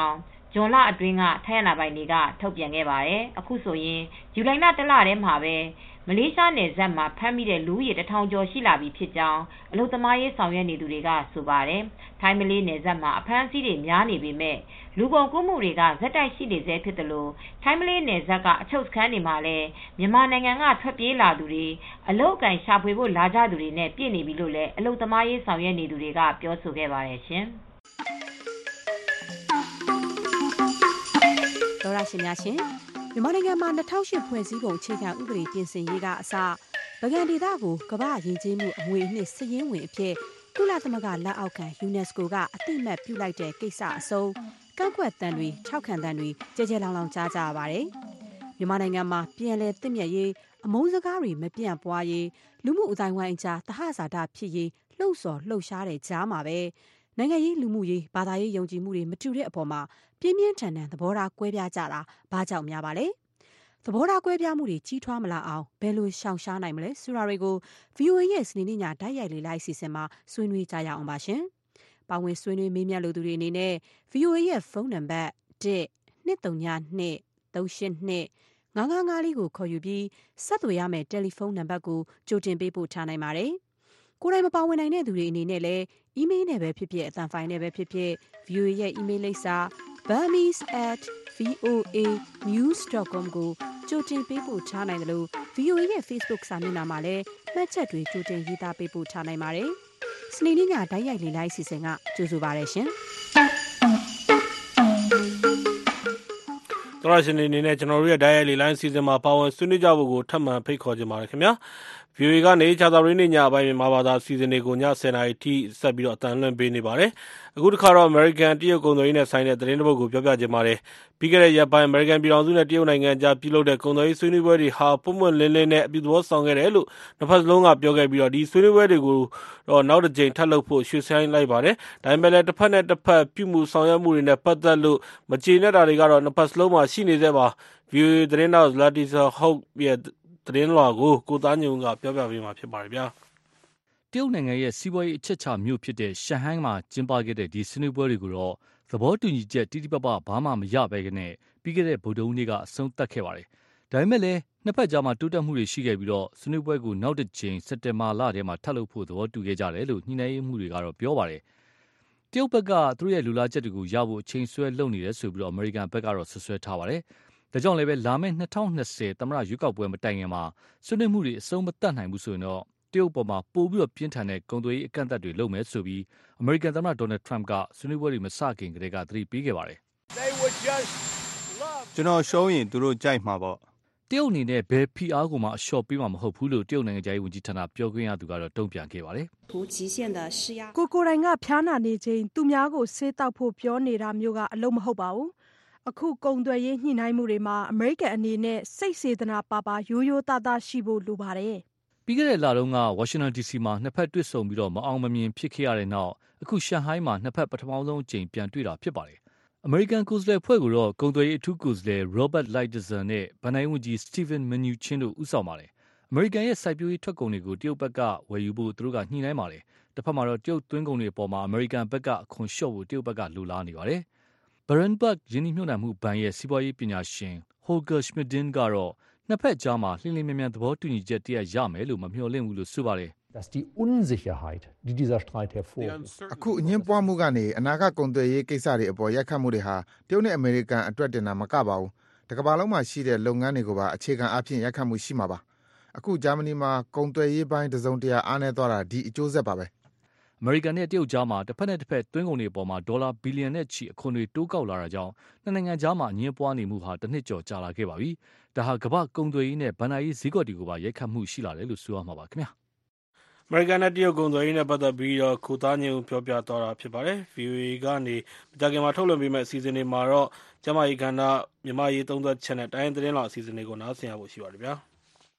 ဇွန်လအတွင်းကထိုင်းအာဏာပိုင်တွေကထုတ်ပြန်ခဲ့ပါတယ်။အခုဆိုရင်ဇူလိုင်လ1လထဲမှာပဲမလေးရှားနယ်စပ်မှာဖမ်းမိတဲ့လူဦးရေ1000ကျော်ရှိလာပြီဖြစ်ကြောင်းအလုပ်သမားရေးဆောင်ရွက်နေသူတွေကဆိုပါတယ်။ထိုင်းမလေးနယ်စပ်မှာအဖမ်းအဆီးတွေများနေပေမဲ့လူကုန်ကူးမှုတွေကဇက်တိုက်ရှိနေသေးဖြစ်တယ်လို့ထိုင်းမလေးနယ်စပ်ကအချုပ်စခန်းတွေမှာလည်းမြန်မာနိုင်ငံကထွက်ပြေးလာသူတွေအလုပ်အကင်ရှာဖွေဖို့လာကြသူတွေနဲ့ပြည့်နေပြီလို့လည်းအလုပ်သမားရေးဆောင်ရွက်နေသူတွေကပြောဆိုခဲ့ပါတယ်ရှင်။ဒေါ်ရရှင်များရှင်မြန်မာနိုင်ငံမှာ2008ဖွဲ့စည်းပုံအခြေခံဥပဒေပြင်ဆင်ရေးကအစဗကံဒေသကိုကမ္ဘာ့ယဉ်ကျေးမှုအမွေအနှစ်စည်ရင်းဝင်အဖြစ်ကုလသမဂ္ဂလက်အောက်ခံ UNESCO ကအသိအမှတ်ပြုလိုက်တဲ့ကိစ္စအဆုံးကန့်ကွက်တမ်းတွေထောက်ခံတမ်းတွေကြဲကြဲလောင်လောင်ကြားကြရပါတယ်။မြန်မာနိုင်ငံမှာပြည်လဲသင့်မြတ်ရေးအမုန်းစကားတွေမပြန့်ပွားရေးလူမှုအတိုင်းဝိုင်းကြားသဟဇာတဖြစ်ရေးလှုပ်ဆော်လှုပ်ရှားတဲ့ကြားမှာပဲနိုင်ငံရေးလူမှုရေးဘာသာရေးယုံကြည်မှုတွေမတူတဲ့အပေါ်မှာပြင်းပြင်းထန်ထန်သဘောထားကွဲပြားကြတာဘာကြောင့်များပါလဲသဘောထားကွဲပြားမှုတွေကြီးထွားမလာအောင်ဘယ်လိုရှောင်ရှားနိုင်မလဲဆိုတာတွေကို VOA ရဲ့စနေနေ့ညတိုက်ရိုက်လေးလိုက်အစီအစဉ်မှာဆွေးနွေးကြရအောင်ပါရှင်။ပါဝင်ဆွေးနွေးမေးမြန်းလိုသူတွေအနေနဲ့ VOA ရဲ့ဖုန်းနံပါတ်1-232-382-955ကိုခေါ်ယူပြီးဆက်သွယ်ရမယ့်တယ်လီဖုန်းနံပါတ်ကိုကြိုတင်ပေးပို့ထားနိုင်ပါတယ်။ကိုယ်တိုင်မပါဝင်နိုင်တဲ့သူတွေအနေနဲ့လည်းအီးမေးလ်နဲ့ပဲဖြစ်ဖြစ်အသံဖိုင်နဲ့ပဲဖြစ်ဖြစ် VOA ရဲ့အီးမေးလ်လိပ်စာ burmese@voanews.com ကိုကြိုတင်ပေးပို့ထားနိုင်တယ်လို့ VOA ရဲ့ Facebook စာမျက်နှာမှာလည်းမှတ်ချက်တွေကြိုတင်ရေးသားပေးပို့ထားနိုင်ပါတယ်။စနေနေ့ညတိုက်ရိုက်လေးလိုက်စီစဉ်ကကြိုဆိုပါရရှင်။တော်ရရှင်နေနဲ့ကျွန်တော်တို့ရဲ့ Diary လေးလိုင်းစီစဉ်မှာပါဝင်ဆွေးနွေးကြဖို့ကိုထပ်မံဖိတ်ခေါ်ချင်ပါတယ်ခင်ဗျာ VOA ကနေခြားသာရင်းညအပိုင်းမြန်မာဘာသာစီစဉ်တွေကိုည10:00နာရီထိဆက်ပြီးတော့အတန်လွှင့်ပေးနေပါတယ်အခုတစ်ခါတော့ American တရုတ်ကုန်သွယ်ရေးနဲ့ဆိုင်တဲ့သတင်းတစ်ပုဒ်ကိုပြောပြချင်ပါတယ်ပြီးခဲ့တဲ့ရက်ပိုင်း American ပြည်ထောင်စုနဲ့တရုတ်နိုင်ငံကြားပြုလုပ်တဲ့ကုန်သွယ်ရေးဆွေးနွေးပွဲတွေဟာပုံမှန်လင်းလင်းနဲ့အပြုသဘောဆောင်ခဲ့တယ်လို့နှစ်ဖက်စလုံးကပြောခဲ့ပြီးတော့ဒီဆွေးနွေးပွဲတွေကိုတော့နောက်တစ်ကြိမ်ထပ်လုပ်ဖို့ရွှေ့ဆိုင်းလိုက်ပါတယ်ဒါပေမဲ့လည်းတစ်ဖက်နဲ့တစ်ဖက်ပြုမှုဆောင်ရွက်မှုတွေနဲ့ပတ်သက်လို့မကျေနပ်တာတွေကတော့နှစ်ဖက်စလုံးမှာရှိနေသေးပါ VOA သတင်းတော် Latisa Hope ရဲ့သတင်းလွှာကိုသားညုံကပြောပြပေးမှာဖြစ်ပါတယ်ဗျာတရုတ်နိုင်ငံရဲ့စီးပွားရေးအချက်အခြာမြို့ဖြစ်တဲ့ရှန်ဟိုင်းမှာကျင်းပခဲ့တဲ့ဒီဆွေးနွေးပွဲတွေကိုတော့သဘောတူညီချက်တိတိပပဘာမှမရပဲနဲ့ပြီးခဲ့တဲ့ဗုဒ္ဓဟူးနေ့ကအဆုံးသတ်ခဲ့ပါတယ်ဒါပေမဲ့လည်းနှစ်ဖက်ကြားမှာတိုးတက်မှုတွေရှိခဲ့ပြီးတော့ဆွေးနွေးပွဲကိုနောက်တစ်ကြိမ်စက်တင်ဘာလထဲမှာထပ်လုပ်ဖို့သဘောတူခဲ့ကြတယ်လို့ညှိနှိုင်းရေးမှူးတွေကတော့ပြောပါတယ်တရုတ်ဘက်ကသူတို့ရဲ့လူလာချက်တွေကိုရဖို့အချိန်ဆွဲလုပ်နေတယ်ဆိုပြီးတော့အမေရိကန်ဘက်ကတော့ဆွဆွဲထားပါတယ်ဒါကြောင့်လည်းပဲလာမယ့်2020သမ္မတရွေးကောက်ပွဲမတိုင်ခင်မှာဆွေးနွေးမှုတွေအဆုံးမသတ်နိုင်ဘူးဆိုရင်တော့တရုတ်ပေါ်မှာပို့ပြီးတော့ပြင်းထန်တဲ့ကုန်သွယ်ရေးအကန့်အသတ်တွေလုပ်မယ်ဆိုပြီးအမေရိကန်သမ္မတဒေါ်နယ်ထရမ့်ကဆွေးနွေးပွဲတွေမစခင်ကတည်းကသတိပေးခဲ့ပါတယ်ကျွန်တော်ရှုံးရင်သူတို့ကြိုက်မှာပေါ့တရုတ်အနေနဲ့ဘယ်ဖိအားကိုမှအလျှော့ပေးမှာမဟုတ်ဘူးလို့တရုတ်နိုင်ငံသားရေးဝန်ကြီးဌာနပြောခွင့်ရသူကတော့တုံ့ပြန်ခဲ့ပါတယ်ကိုကိုတိုင်ကဖျားနာနေခြင်းသူများကိုဆေးတောက်ဖို့ပြောနေတာမျိုးကအလုံးမဟုတ်ပါဘူးအခုကုန်သွယ်ရေးညှိနှိုင်းမှုတွေမှာအမေရိကန်အနေနဲ့စိတ်စေတနာပါပါရိုးရိုးသားသားရှိဖို့လိုပါတယ်ပြီးခဲ့တဲ့လတုန်းကဝါရှင်တန် DC မှာနှစ်ဖက်တွေ့ဆုံပြီးတော့မအောင်မမြင်ဖြစ်ခဲ့ရတဲ့နောက်အခုရှန်ဟိုင်းမှာနှစ်ဖက်ပထမဆုံးအကြိမ်ပြန်တွေ့တာဖြစ်ပါတယ်အမေရိကန်ကိုယ်စားလှယ်ဖွဲ့ကိုတော့ကုန်သွယ်ရေးအထူးကိုယ်စားလှယ် Robert Lighthizer နဲ့ဗန်နိုင်းဝန်ကြီး Steven Mnuchin တို့ဦးဆောင်ပါတယ်အမေရိကန်ရဲ့စိုက်ပျိုးရေးထွက်ကုန်တွေကိုတရုတ်ဘက်ကဝယ်ယူဖို့သူတို့ကညှိနှိုင်းပါတယ်တစ်ဖက်မှာတော့တရုတ်သွင်းကုန်တွေအပေါ်မှာအမေရိကန်ဘက်ကအခွန်လျှော့ဖို့တရုတ်ဘက်ကလိုလားနေပါတယ်Berenberg ရင်းနှီးမြှုပ်နှံမှုဘဏ်ရဲ့စီးပွားရေးပညာရှင် Holger Schmidin ကတော့နှစ်ဖက်ကြားမှာလျင်လျင်မြန်မြန်သဘောတူညီချက်တရရမယ်လို့မမျှော်လင့်ဘူးလို့ဆိုပါတယ်အခုအငင်းပွားမှုကနေအနာဂတ်ကုန်သွယ်ရေးကိစ္စတွေအပေါ်ရိုက်ခတ်မှုတွေဟာတရုတ်နဲ့အမေရိကန်အတွက်တင်တာမကပါဘူးတကမ္ဘာလုံးမှာရှိတဲ့လုပ်ငန်းတွေကိုပါအခြေခံအားဖြင့်ရိုက်ခတ်မှုရှိမှာပါအခုဂျာမနီမှာကုန်သွယ်ရေးပိုင်းတစုံတရာအားနည်းသွားတာဒီအကျိုးဆက်ပါပဲအမေရိကန်နဲ့တရုတ်ကြားမှာတစ်ဖက်နဲ့တစ်ဖက်သွင်းကုန်တွေအပေါ်မှာဒေါ်လာဘီလီယံနဲ့ချီအခွန်တွေတိုးကောက်လာတာကြောင့်နှစ်နိုင်ငံကြားမှာအငြင်းပွားနေမှုဟာတစ်နှစ်ကျော်ကြာလာခဲ့ပါပြီ။ဒါဟာကမ္ဘာကုန်သွယ်ရေးနဲ့ဗဏ္ဍာရေးဈေးကွက်တွေကိုပါရိုက်ခတ်မှုရှိလာတယ်လို့ဆိုရမှာပါခင်ဗျာ။အမေရိကန်နဲ့တရုတ်ကုန်သွယ်ရေးနဲ့ပတ်သက်ပြီးတော့ကိုသားညုံပြောပြသွားတာဖြစ်ပါတယ်။ VOA ကနေမကြခင်မှာထုတ်လွှင့်ပေးမယ့်အစီအစဉ်တွေမှာတော့ကျမကြီးကဏ္ဍမြန်မာရေးသုံးသက်ချက်နဲ့တိုင်းသတင်းလောက်အစီအစဉ်တွေကိုနားဆင်ရဖို့ရှိပါတယ်ဗျာ။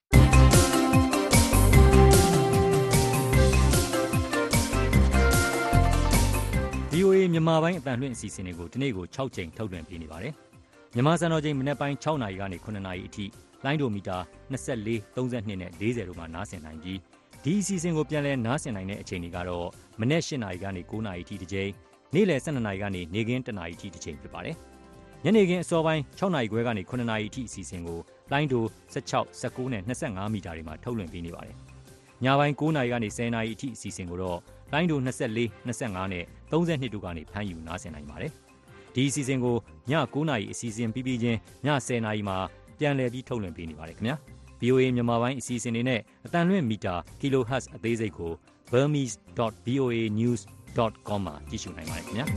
VOA မြန်မာပိုင်းအတန်လွှင့်အစီအစဉ်တွေကိုဒီနေ့ကို6ကြိမ်ထုတ်လွှင့်ပေးနေပါတယ်။မြန်မာစံတော်ချိန်မနက်ပိုင်း6နာရီကနေ9နာရီအထိလိုင်းဒိုမီတာ24 32နဲ့40တို့မှာနားဆင်နိုင်ပြီးဒီအစီအစဉ်ကိုပြန်လည်နားဆင်နိုင်တဲ့အချိန်တွေကတော့မနက်8နာရီကနေ9နာရီအထိတစ်ကြိမ်နေ့လယ်12နာရီကနေနေ့ခင်း1နာရီအထိတစ်ကြိမ်ဖြစ်ပါတယ်။ညနေခင်းအစောပိုင်း6နာရီခွဲကနေ9နာရီအထိအစီအစဉ်ကိုလိုင်းဒို16 19နဲ့25မီတာတွေမှာထုတ်လွှင့်ပေးနေပါတယ်ညပိုင်း9နာရီကနေ10နာရီအထိအစီအစဉ်ကိုတော့လိုင်းဒို24 25နဲ့32တို့ကနေဖမ်းယူနားဆင်နိုင်ပါတယ်ဒီအစီအစဉ်ကိုည9နာရီအစီအစဉ်ပြီးပြီးချင်းည10နာရီမှာပြန်လည်ပြီးထုတ်လွှင့်ပေးနေပါတယ်ခင်ဗျာ VOA မြန်မာပိုင်းအစီအစဉ်တွေနဲ့အတန်လွင့်မီတာ kHz အသေးစိတ်ကို burmese.voanews.com မှာကြည့်ရှုနိုင်ပါတယ်ခင်ဗျာ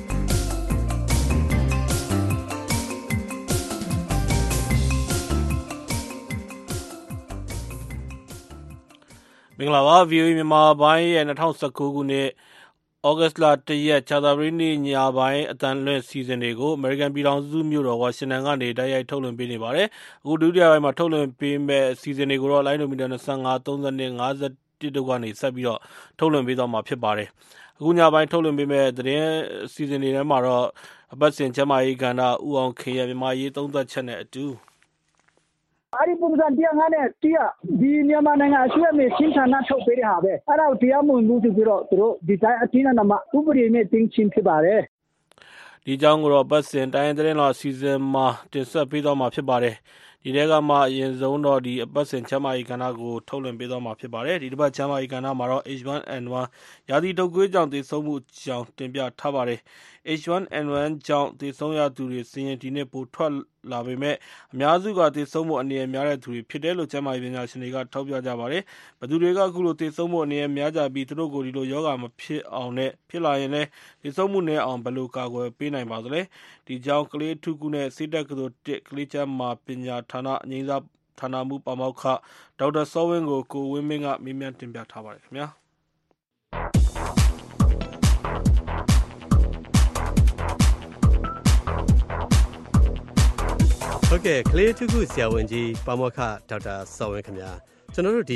မင်္ဂလာပါ VOA မြန်မာပိုင်းရဲ့2019ခုနှစ်ဩဂတ်စ်လ1ရက်ခြားသာပတေးနေ့ညပိုင်းအတန်လွင့်စီစဉ်တွေကို American ပြည်ထောင်စုမြို့တော်ဝါရှင်တန်ကနေတိုက်ရိုက်ထုတ်လွှင့်ပေးနေပါတယ်။အခုဒုတိယပိုင်းမှာထုတ်လွှင့်ပေးမဲ့စီစဉ်တွေကိုတော့လိုင်းဒိုမီတာ25 32 51တို့ကနေဆက်ပြီးတော့ထုတ်လွှင့်ပေးသွားမှာဖြစ်ပါတယ်။အခုညပိုင်းထုတ်လွှင့်ပေးမဲ့သတင်းစီစဉ်တွေထဲမှာတော့အပတ်စဉ်ကျမ်းမာရေးကဏ္ဍဦးအောင်ခင်ရဲ့မြန်မာရေးသုံးသပ်ချက်နဲ့အတူအဲ့ဒီပုံစံတရားငါနဲ့တရားဒီမြန်မာနိုင်ငံအစိုးရနဲ့ရှင်းချနာထုတ်ပေးတဲ့ဟာပဲအဲ့ဒါတရားမဝင်ဘူးဆိုပြီးတော့သူတို့ဒီတိုင်းအတင်းအဓမ္မဥပဒေနဲ့တင်းချင်းဖြစ်ပါတယ်ဒီကြောင်းကိုတော့ပတ်စဉ်တိုင်းသတင်းတော်စီစဉ်မှာတင်ဆက်ပေးသွားမှာဖြစ်ပါတယ်ဒီတဲကမှအရင်ဆုံးတော့ဒီအပတ်စဉ်ချမ်းမာရေးကဏ္ဍကိုထုတ်လွှင့်ပေးသွားမှာဖြစ်ပါတယ်ဒီတစ်ပတ်ချမ်းမာရေးကဏ္ဍမှာတော့ H1N1 ရာသီတုပ်ကွေးကြောင့်သေဆုံးမှုကြောင့်တင်ပြထားပါတယ်H1N1 ကြောင့်သေဆုံးရသူတွေစီရင်ဒီနေ့ပိုထွက်လာပေမဲ့အများစုကသေဆုံးမှုအနေနဲ့များတဲ့သူတွေဖြစ်တယ်လို့ကျန်းမာရေးပညာရှင်တွေကထောက်ပြကြပါတယ်။ဘယ်သူတွေကအခုလိုသေဆုံးမှုအနေနဲ့များကြပြီးသူတို့ကိုဒီလိုယောဂမဖြစ်အောင်နဲ့ဖြစ်လာရင်လည်းသေဆုံးမှုနဲ့အောင်ဘယ်လိုကာကွယ်ပေးနိုင်ပါသလဲ။ဒီကြောင့်ကလေးထုခုနဲ့စေတက်ကလေးကလေးကျန်းမာပညာဌာနအငြိမ်းစားဌာနမှပါမောက္ခဒေါက်တာစောဝင်းကိုဝင်းမင်းကမေးမြန်းတင်ပြထားပါတယ်ခင်ဗျာ။ဟုတ်ကဲ့ကလေးထုခုဆရာဝန်ကြီးပါမောက္ခဒေါက်တာစောဝင်းခင်ဗျာကျွန်တော်တို့ဒီ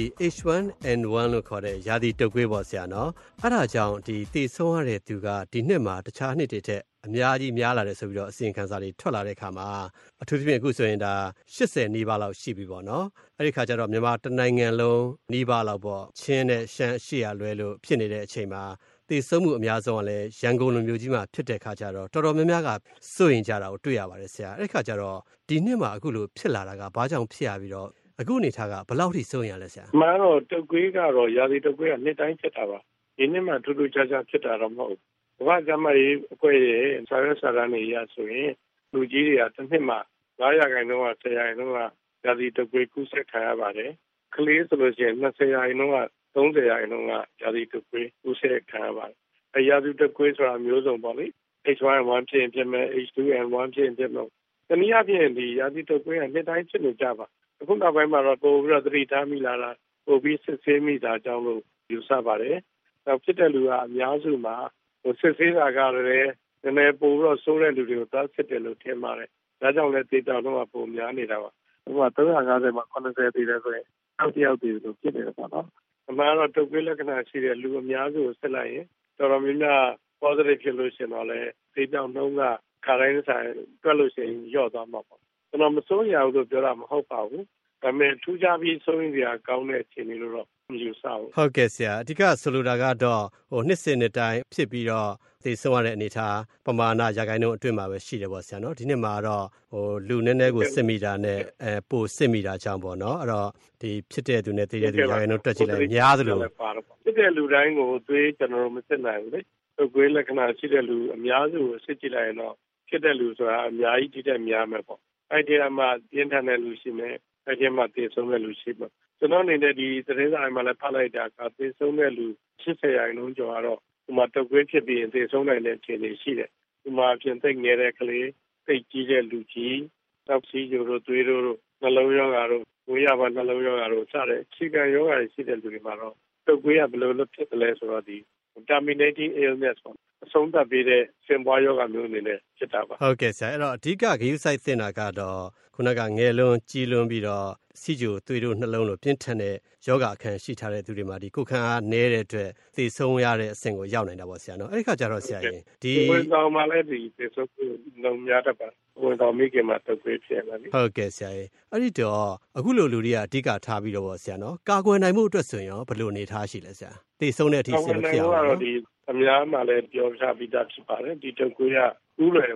H1N1 လို့ခေါ်တဲ့ရာသီတုပ်ကွေးပေါ့ဆရာနော်အဲ့ဒါကြောင့်ဒီသေဆုံးရတဲ့သူကဒီနှစ်မှာတခြားနှစ်တွေထက်အများကြီးများလာတယ်ဆိုပြီးတော့အစီရင်ခံစာတွေထွက်လာတဲ့အခါမှာအထူးသဖြင့်အခုဆိုရင်ဒါ80နီးပါးလောက်ရှိပြီပေါ့နော်အဲ့ဒီခါကျတော့မြန်မာတစ်နိုင်ငံလုံးနီးပါးလောက်ပေါ့ချင်းနဲ့ရှမ်းရှေ့ရလွဲလို့ဖြစ်နေတဲ့အချိန်မှာသေဆုံးမှုအများဆုံးကလည်းရန်ကုန်လိုမျိုးကြီးမှာဖြစ်တဲ့ခါကျတော့တော်တော်များများကစိုးရင်ကြတာကိုတွေ့ရပါတယ်ဆရာအဲ့ဒီခါကျတော့ဒီနှစ်မှာအခုလိုဖြစ်လာတာကဘာကြောင့်ဖြစ်ရပြီးတော့အခုအနေထားကဘယ်လောက်ထိစိုးရင်ရလဲဆရာမှန်တော့တုပ်ကွေးကတော့ရာသီတုပ်ကွေးကနှစ်တိုင်းဖြစ်တာပါဒီနှစ်မှာထူးထူးခြားခြားဖြစ်တာတော့မဟုတ်ဘူးဘာကျမကြီးအဖွဲ့ရဲ့ဆရာဆရာနေရဆိုရင်လူကြီးတွေကတစ်နှစ်မှာ900ခန့်တော့1000ခန့်တော့ရာသီတုပ်ကွေးကူးစက်ခံရပါတယ်ကလေးဆိုလို့ရှိရင်2000ခန့်တော့3000ခန့်တော့ရာသီတုပ်ကွေးကူးစက်ခံရပါတယ်အဲရာသီတုပ်ကွေးဆိုတာမျိုးစုံပေါ့လေ H1N1 ဖြစ်ရင်ဖြစ်မယ် H2N1 ဖြစ်ရင်ဖြစ်မယ်တနည်းအားဖြင့်ဒီရာသီတုပ်ကွေးကနှစ်တိုင်းဖြစ်နေကြပါအခုနောက်ပိုင်းမှာတော့ပိုပြီးတော့သတိထားမိလာတာပိုပြီးစစ်ဆေးမိတာကြောင့်လို့ယူဆပါတယ်နောက်ဖြစ်တဲ့လူကအများစုမှာစစ်ဆေးတာကလည်းနည်းနည်းပိုပြီးတော့စိုးတဲ့လူတွေကိုသတ်စစ်တယ်လို့ထင်ပါတယ်ဒါကြောင့်လည်းဒေတာတော့ပိုများနေတာပါဥပမာ350မှာ80တည်တယ်ဆိုရင်အောက်တယောက်တည်လို့ဖြစ်နေတယ်ပေါ့နော်အမှန်တော့တုပ်ကွေးလက္ခဏာရှိတဲ့လူအများစုကိုစစ်လိုက်ရင်တော်တော်များများ positive ဖြစ်လို့ရှင်တော့လည်းဒေတာနှုန်းကခါတိုင်းဆိုင်တွက်လို့ရှိရင်ညော့သွားမှာပေါ့ကျွန်တော်မစိုးရဘူးလို့ပြောတာမဟုတ်ပါဘူးဒါပေမဲ့ထူးခြားပြီးစိုးရင်စရာကောင်းတဲ့အခြေအနေလို့တော့မယူဆဘူးဟုတ်ကဲ့ဆရာအဓိကဆိုလိုတာကတော့နှစ်စဉ်နှစ်တိုင်းဖြစ်ပြီးတော့သေဆုံးရတဲ့အနေထားပမာဏရာခိုင်နှုန်းအတွင်းမှာပဲရှိတယ်ပေါ့ဆရာနော်ဒီနှစ်မှာတော့လူနည်းနည်းကိုစစ်မိတာနဲ့ပိုစစ်မိတာကြောင့်ပေါ့နော်အဲ့တော့ဒီဖြစ်တဲ့သူနဲ့သေတဲ့သူရာခိုင်နှုန်းတွက်ကြည့်လိုက်များသလိုဖြစ်တဲ့လူတိုင်းကိုသွေးကျွန်တော်တို့မစစ်နိုင်ဘူးလေတုပ်ကွေးလက္ခဏာရှိတဲ့လူအများစုကိုစစ်ကြည့်လိုက်ရင်တော့ဖြစ်တဲ့လူဆိုတာအများကြီးတိတက်များမယ်ပေါ့အဲ့ဒီမှာပြင်းထန်တဲ့လူရှိမယ်အဲ့ဒီမှာသေဆုံးတဲ့လူရှိမယ်ကျွန်တော်အနေနဲ့ဒီသတင်းစာမှာလည်းဖတ်လိုက်တာကသေဆုံးတဲ့လူ80ရာခိုင်နှုန်းကျော်ကတော့ဒီမှာတုပ်ကွေးဖြစ်ပြီးရင်သေဆုံးနိုင်တဲ့အခြေအနေရှိတယ်ဒီမှာပြင်သိငယ်တဲ့ကလေးသိကြီးတဲ့လူကြီးတောက်စီရိုးတို့သွေးတို့နှလုံးရောဂါတို့ဝေးရပါနှလုံးရောဂါတို့စတဲ့ခြေခံရောဂါတွေရှိတဲ့လူတွေမှာတော့တုပ်ကွေးကဘယ်လိုလုပ်ဖြစ်တယ်လဲဆိုတော့ဒီ terminating illness ပေါ့အဆုံးသတ်ပြီးတဲ့ဆင်ပွားရောဂါမျိုးအနေနဲ့ဖြစ်တာပါဟုတ်ကဲ့ဆရာအဲ့တော့အဓိကဂရုစိုက်သင့်တာကတော့ခုနကငယ်လွန်းကြီးလွန်းပြီးတော့စီဂျိုသွေးတို့နှလုံးလိုပြင်းထန်တဲ့ယောဂအခန်းရှိထားတဲ့သူတွေမှာဒီကိုယ်ခံအားနည်းတဲ့အတွက်သေဆုံးရတဲ့အဆင့်ကိုရောက်နိုင်တာပေါ့ဆရာနော်အဲ့ဒီခါကျတော့ဆရာရင်ဒီဝင်တော်မှာလည်းဒီသေဆုံးမှုလုံများတတ်ပါဝင်တော်မိခင်မှာတုပ်ကွေးဖြစ်လာပြီဟုတ်ကဲ့ဆရာရင်အဲ့ဒီတော့အခုလိုလူတွေကအဓိကထားပြီးတော့ပေါ့ဆရာနော်ကာကွယ်နိုင်မှုအတွက်ဆိုရင်ရောဘယ်လိုအနေထားရှိလဲဆရာသေဆုံးတဲ့အထိဆင်မဖြစ်အောင်တော့ဒီအများမှာလည်းပြောပြပြီးသားဖြစ်ပါတယ်ဒီတုပ်ကွေးကဥလွယ်ပေါ့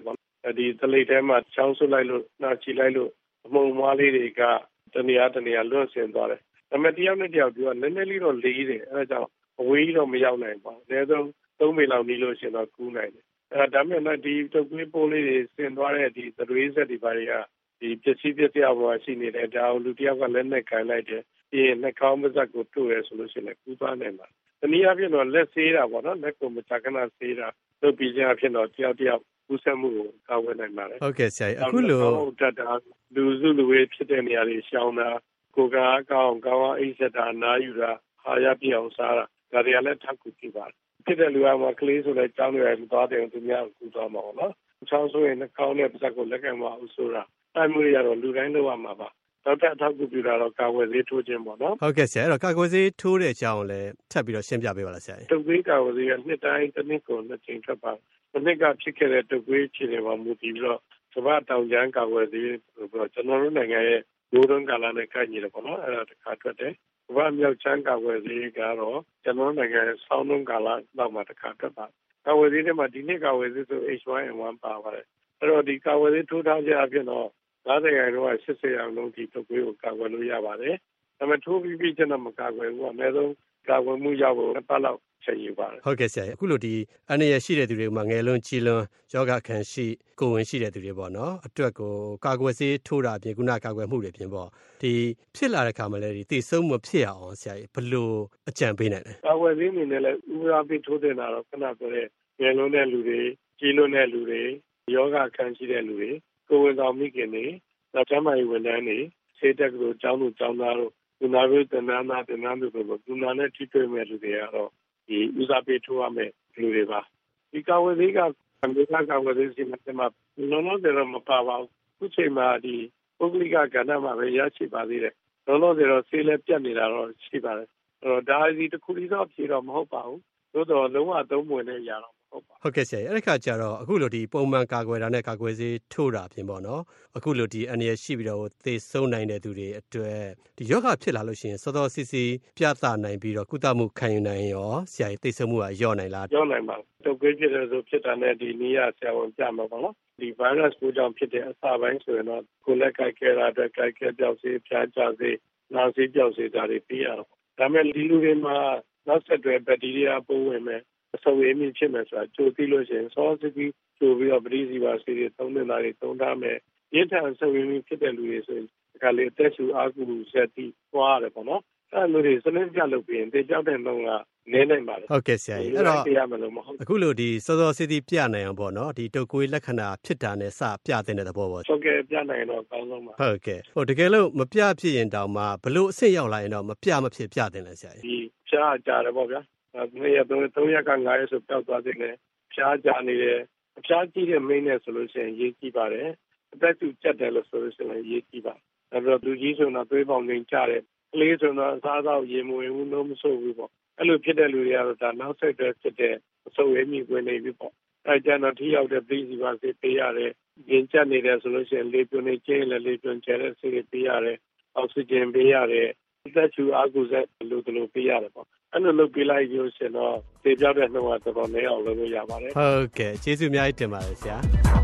ဒီတလိပ်ထဲမှာချောင်းဆွလိုက်လို့နှာချီလိုက်လို့အမှုံမွားလေးတွေကတနေရာလွတ်ဆင်သွားတယ်။ဒါပေမဲ့တယောက်နဲ့တယောက်ပြောနည်းနည်းလေးတော့လေးတယ်အဲဒါကြောင့်အဝေးကြီးတော့မရောက်နိုင်ပါဘူး။အနည်းဆုံး3ပေလောက်နီးလို့ရှိရင်တော့ကူးနိုင်တယ်။ဒါပေမဲ့ဒီတုပ်ကွေးပိုးလေးတွေဆင်သွားတဲ့ဒီသွေးဆက်တွေဘာတွေကဒီပစ္စည်းပေါ်ရှိနေတယ်ဒါကိုလူတယောက်ကလက်နဲ့ကန်လိုက်တယ်ပြီးရင်နှာခေါင်းပါးစပ်ကိုတို့ရဲဆိုလို့ရှိရင်ကူးသွားနိုင်ပါတယ်။တနည်းအားဖြင့်တော့လက်ဆေးတာပေါ့နော်လက်ကိုမကြာခဏဆေးတာလုပ်ပြီးခြင်းအဖြစ်တော့တယောက်ကူးစက်မှုကိုကာဝယ်နိုင်ပါတယ်ဟုတ်ကဲ့ဆရာအခုလိုတက်တာလူစုလူဝေးဖြစ်တဲ့နေရာတွေရှောင်တာကိုယ်ကားကောင်းအိတ်ဆက်တာနားယူတာဟာရပြအောင်စားတာဒါတွေကလည်းထောက်ကူဖြစ်ပါတယ်ဖြစ်တဲ့လူကမှကလေးဆိုလည်းကြောင်းတွေမသွားတယ်သူများကူသွားမှာပေါ့နော်ချောင်းဆိုရင်နှာခေါင်းနဲ့ပါးစပ်ကိုလက်ကင်မအောင်ဆိုတာအဲ့မျိုးတွေကတော့လူတိုင်းလုပ်ရမှာပါနောက်ထပ်ထောက်ကူပြတာတော့ကာဝယ်ဆေးထိုးခြင်းပေါ့နော်ဟုတ်ကဲ့ဆရာအဲ့တော့ကာကွယ်ဆေးထိုးတဲ့အကြောင်းလည်းထပ်ပြီးတော့ရှင်းပြပေးပါလားဆရာတုပ်ကွေးကာဝယ်ဆေးကနှစ်တိုင်းတစ်နှစ်ကို2ကြိမ်ထွက်ပါတစ်နှစ်ကဖြစ်ခဲ့တဲ့တုပ်ကွေးခြေတွေမှာမူတည်ပြီးတော့ကမ္ဘာတောင်ကျမ်းကာဝယ်ဆေးကျွန်တော်တို့နိုင်ငံရဲ့ရိုးတွင်းကာလနဲ့ကိုက်ညီတယ်ပေါ့နော်အဲ့ဒါတစ်ခါထွက်တယ်ကမ္ဘာမြောက်ချမ်းကာဝယ်ဆေးကတော့ကျွန်တော်တို့နိုင်ငံရဲ့ဆောင်းတွင်းကာလနောက်မှာတစ်ခါထွက်ပါကာဝယ်ဆေးတွေမှာဒီနှစ်ကာဝယ်ဆေးဆို H1N1 ပါပါတယ်အဲ့တော့ဒီကာဝယ်ဆေးထိုးထားခြင်းအပြင်တော့90ရာခိုင်နှုန်းက80ရာခိုင်နှုန်းဒီတုပ်ကွေးကိုကာကွယ်လို့ရပါတယ်။ဒါပေမဲ့ထိုးပြီးကျွန်တော်မကာကွယ်ဘူးအနည်းဆုံးကာကွယ်မှုရဖို့တစ်ပတ်လောက်ချိန်ယူပါတယ်ဟုတ်ကဲ့ဆရာအခုလိုဒီအနေရရှိတဲ့သူတွေမှာငယ်လွန်းကြီးလွန်းယောဂခံရှိကိုဝင်ရှိတဲ့သူတွေပေါ့နော်အတွက်ကိုကာကွယ်ဆေးထိုးတာအပြင်ခုနကာကွယ်မှုတွေပြင်ပေါ့ဒီဖြစ်လာတဲ့ခါမှာလည်းဒီသိဆုံးမဖြစ်အောင်ဆရာဘယ်လိုအကြံပေးနိုင်လဲကာကွယ်ဆေးအနေနဲ့လည်းဥပဒေပေးထိုးတင်တာတော့ခဏပြောတဲ့ငယ်လွန်းတဲ့လူတွေကြီးလွန်းတဲ့လူတွေယောဂခံရှိတဲ့လူတွေကိုဝင်ဆောင်မိခင်တွေနောက်ကျန်းမာရေးဝန်ထမ်းတွေဆေးတက်ကတို့ကျောင်းသားတို့လူနာတို့တင်နန်းတို့တို့လူနာနဲ့ထိတွေ့မဲ့လူတွေကတော့ဒီဥစားပေးထိုးရမယ်လူတွေပါဒီကာဝယ်ဆေးကအမေရိကန်ကာဝယ်ဆေးစီမံချက်မှာလုံးလုံးတယ်တော့မပါပါဘူးခုချိန်မှာဒီပုဂ္ဂလိကကဏ္ဍမှာပဲရရှိပါသေးတယ်လုံးလုံးတယ်တော့ဆေးလည်းပြတ်နေတာတော့ရှိပါတယ်အဲ့တော့ဒါဒီတစ်ခုလေးတော့ဖြေတော့မဟုတ်ပါဘူးသို့တော့လုံးဝသုံးဝင်တဲ့အရာတော့ဟုတ်ကဲ့ဆရာအဲ့ဒီခါကျတော့အခုလိုဒီပုံမှန်ကာကွယ်တာနဲ့ကာကွယ်ဆေးထိုးတာပြင်ပေါ့နော်အခုလိုဒီအနေရရှိပြီးတော့သေဆုံးနိုင်တဲ့သူတွေအတွက်ဒီယောဂဖြစ်လာလို့ရှိရင်စောစောစီစီပြသနိုင်ပြီးတော့ကုသမှုခံယူနိုင်ရောဆရာသေဆုံးမှုကလျော့နိုင်လားလျော့နိုင်ပါတုပ်ကွေးဖြစ်တဲ့ဆိုဖြစ်တာနဲ့ဒီနည်းရဆရာဝန်ပြမှာပေါ့နော်ဒီ virus ကိုကြောင့်ဖြစ်တဲ့အစပိုင်းဆိုရင်တော့ကိုယ်လက်ကိုက်ခဲတာအတွက်ကိုက်ခဲပြောက်စေးဖျားကြစေနာစေးပြောက်စေတာတွေပြီးရတော့ဒါမဲ့ဒီလူတွေမှာနောက်ဆက်တွဲဘက်တီးရီးယားပိုးဝင်မယ်အဆုတ်ရင်းမြစ်ဖြစ်မယ်ဆိုတာကြိုသိလို့ရှိရင်စောစစ်ပြီးကြိုပြီးတော့ပရိစီပါဆေးတွေသုံးနေတာတွေသုံးထားမယ်ရင်းထန်အဆုတ်ရင်းမြစ်ဖြစ်တဲ့လူတွေဆိုရင်ဒီကလေးအသက်ရှူအားကူဆက်ပြီးသွားရတယ်ပေါ့နော်အဲ့လိုတွေစနစ်ကျလုပ်ပြီးရင်တေကြောက်တဲ့နှုန်းကနည်းနိုင်ပါတယ်ဟုတ်ကဲ့ဆရာကြီးအဲ့တော့အခုလိုဒီစောစောစီစီပြနိုင်အောင်ပေါ့နော်ဒီတုပ်ကွေးလက္ခဏာဖြစ်တာနဲ့စပြတဲ့သဘောပေါ့ဟုတ်ကဲ့ပြနိုင်တော့အကောင်းဆုံးပါဟုတ်ကဲ့တကယ်လို့မပြဖြစ်ရင်တောင်မှဘလို့အဆင့်ရောက်လာရင်တော့မပြမဖြစ်ပြတင်လဲဆရာကြီးဒီဖြားကြတယ်ပေါ့ဗျာ3ရက်3ရက်က9ရက်ဆိုပျောက်သွားသေးတယ်ဖြားကြနေတယ်ဖြားကြည့်တဲ့မိန်းနဲ့ဆိုလို့ရှိရင်ရေးကြည့်ပါတယ်အသက်သူကြက်တယ်လို့ဆိုလို့ရှိရင်ရေးကြည့်ပါအဲ့တော့လူကြီးဆိုတော့သွေးပေါင်ငိမ်ကြတယ်ကလေးဆိုတော့အစားအသောက်ရေမဝင်ဘူးလုံးမဆိုးဘူးပေါ့အဲ့လိုဖြစ်တဲ့လူတွေကတော့ဒါနောက်ဆက်တွဲဖြစ်တဲ့အဆုတ်ရင်းမြစ်ဝင်နေပြီပေါ့အဲ့ကျတော့ထိရောက်တဲ့ပြည်စီပါစေပေးရတယ်ရင်ကျက်နေတယ်ဆိုလို့ရှိရင်လေပြွန်နေကျင်းလည်းလေပြွန်ကျဲတဲ့ဆေးတွေပေးရတယ်အောက်ဆီဂျင်ပေးရတယ်သက်ရှူအားကူဆက်လို့ပေးရတယ်ပေါ့အဲ့လိုလုပ်ပေးလိုက်လို့ရှင်တော့သေပြောက်တဲ့နှုန်းကတော်တော်နည်းအောင်လုပ်လို့ရပါတယ်ဟုတ်ကဲ့ကျေးဇူးအများကြီးတင်ပါတယ်ဆရာ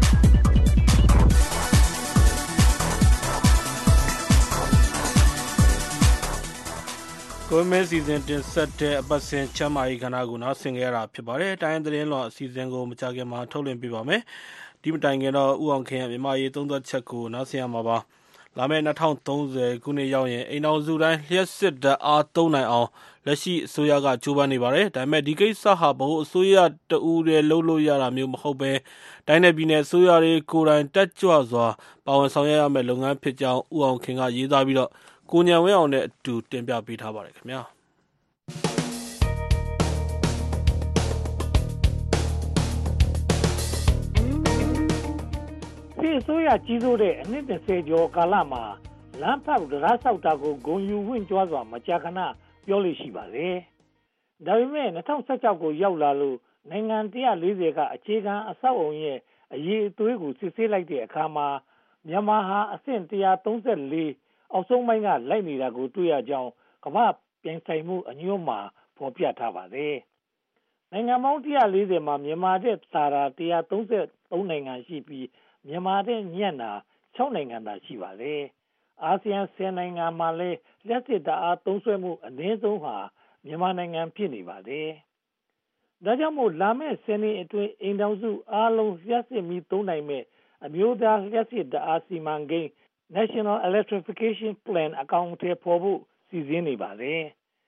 ကိုမဲစီစဉ်တင်ဆက်တဲ့အပတ်စဉ်ချမ်းမာရေးကဏ္ဍကိုနားဆင်ကြရတာဖြစ်ပါတယ်။တိုင်းသတင်းလောအစီအစဉ်ကိုမကြခင်မှာထုတ်လွှင့်ပေးပါမယ်။ဒီမတိုင်ခင်တော့ဥအောင်ခင်ရဲ့မြန်မာရေးသုံးသပ်ချက်ကိုနားဆင်ရမှာပါ။လာမယ့်2030ခုနှစ်ရောက်ရင်အိမ်တော်စုတိုင်းလျှက်စစ်ဓာတ်အားသုံးနိုင်အောင်လက်ရှိအစိုးရကကြိုးပမ်းနေပါတယ်။ဒါပေမဲ့ဒီကိစ္စဟာဘဟုအစိုးရတအူးတည်းလုပ်လို့ရတာမျိုးမဟုတ်ပဲတိုင်းနယ်ပြည်နယ်အစိုးရတွေကိုယ်တိုင်တက်ကြွစွာပါဝင်ဆောင်ရွက်ရမယ့်လုပ်ငန်းဖြစ်ကြောင်းဥအောင်ခင်ကရေးသားပြီးတော့ကိုညံဝင်းအောင်နဲ့အတူတင်ပြပေးထားပါတယ်ခင်ဗျာဒီအစိုးရကြီးစိုးတဲ့အနှစ်30ကျော်ကာလမှာလမ်းဖောက်တရားဆောက်တာကိုဂုဏ်ယူဝင့်ကြွားစွာမကြာခဏပြောလို့ရှိပါတယ်။ဒါပေမဲ့2016ကိုရောက်လာလို့နိုင်ငံ140ကအခြေခံအဆောက်အုံရဲ့အရေးအသွေးကိုစစ်ဆေးလိုက်တဲ့အခါမှာမြန်မာဟာအဆင့်134အောက်ဆုံးပိုင်းကလိုက်နေတာကိုတွေ့ရကြောင်းကမ္ဘာပြိုင်ဆိုင်မှုအညွှန်းမှာဖော်ပြထားပါတယ်။နိုင်ငံပေါင်း140မှာမြန်မာတဲ့သာရာ133နိုင်ငံရှိပြီးမြန်မာတဲ့ညံ့တာ6နိုင်ငံသာရှိပါတယ်အာဆီယံ10နိုင်ငံမှာလည်းလျှပ်စစ်ဓာတ်အားသုံးစွဲမှုအနည်းဆုံးဟာမြန်မာနိုင်ငံဖြစ်နေပါတယ်ဒါကြောင့်မို့လာမယ့်10နှစ်အတွင်းအိမ်ထောင်စုအားလုံးလျှပ်စစ်မီးသုံးနိုင်မဲ့အမျိုးသားလျှပ်စစ်ဓာတ်အားစီမံကိန်း National Electrification Plan အကောင်အထည်ဖော်ဖို့စီစဉ်နေပါတယ်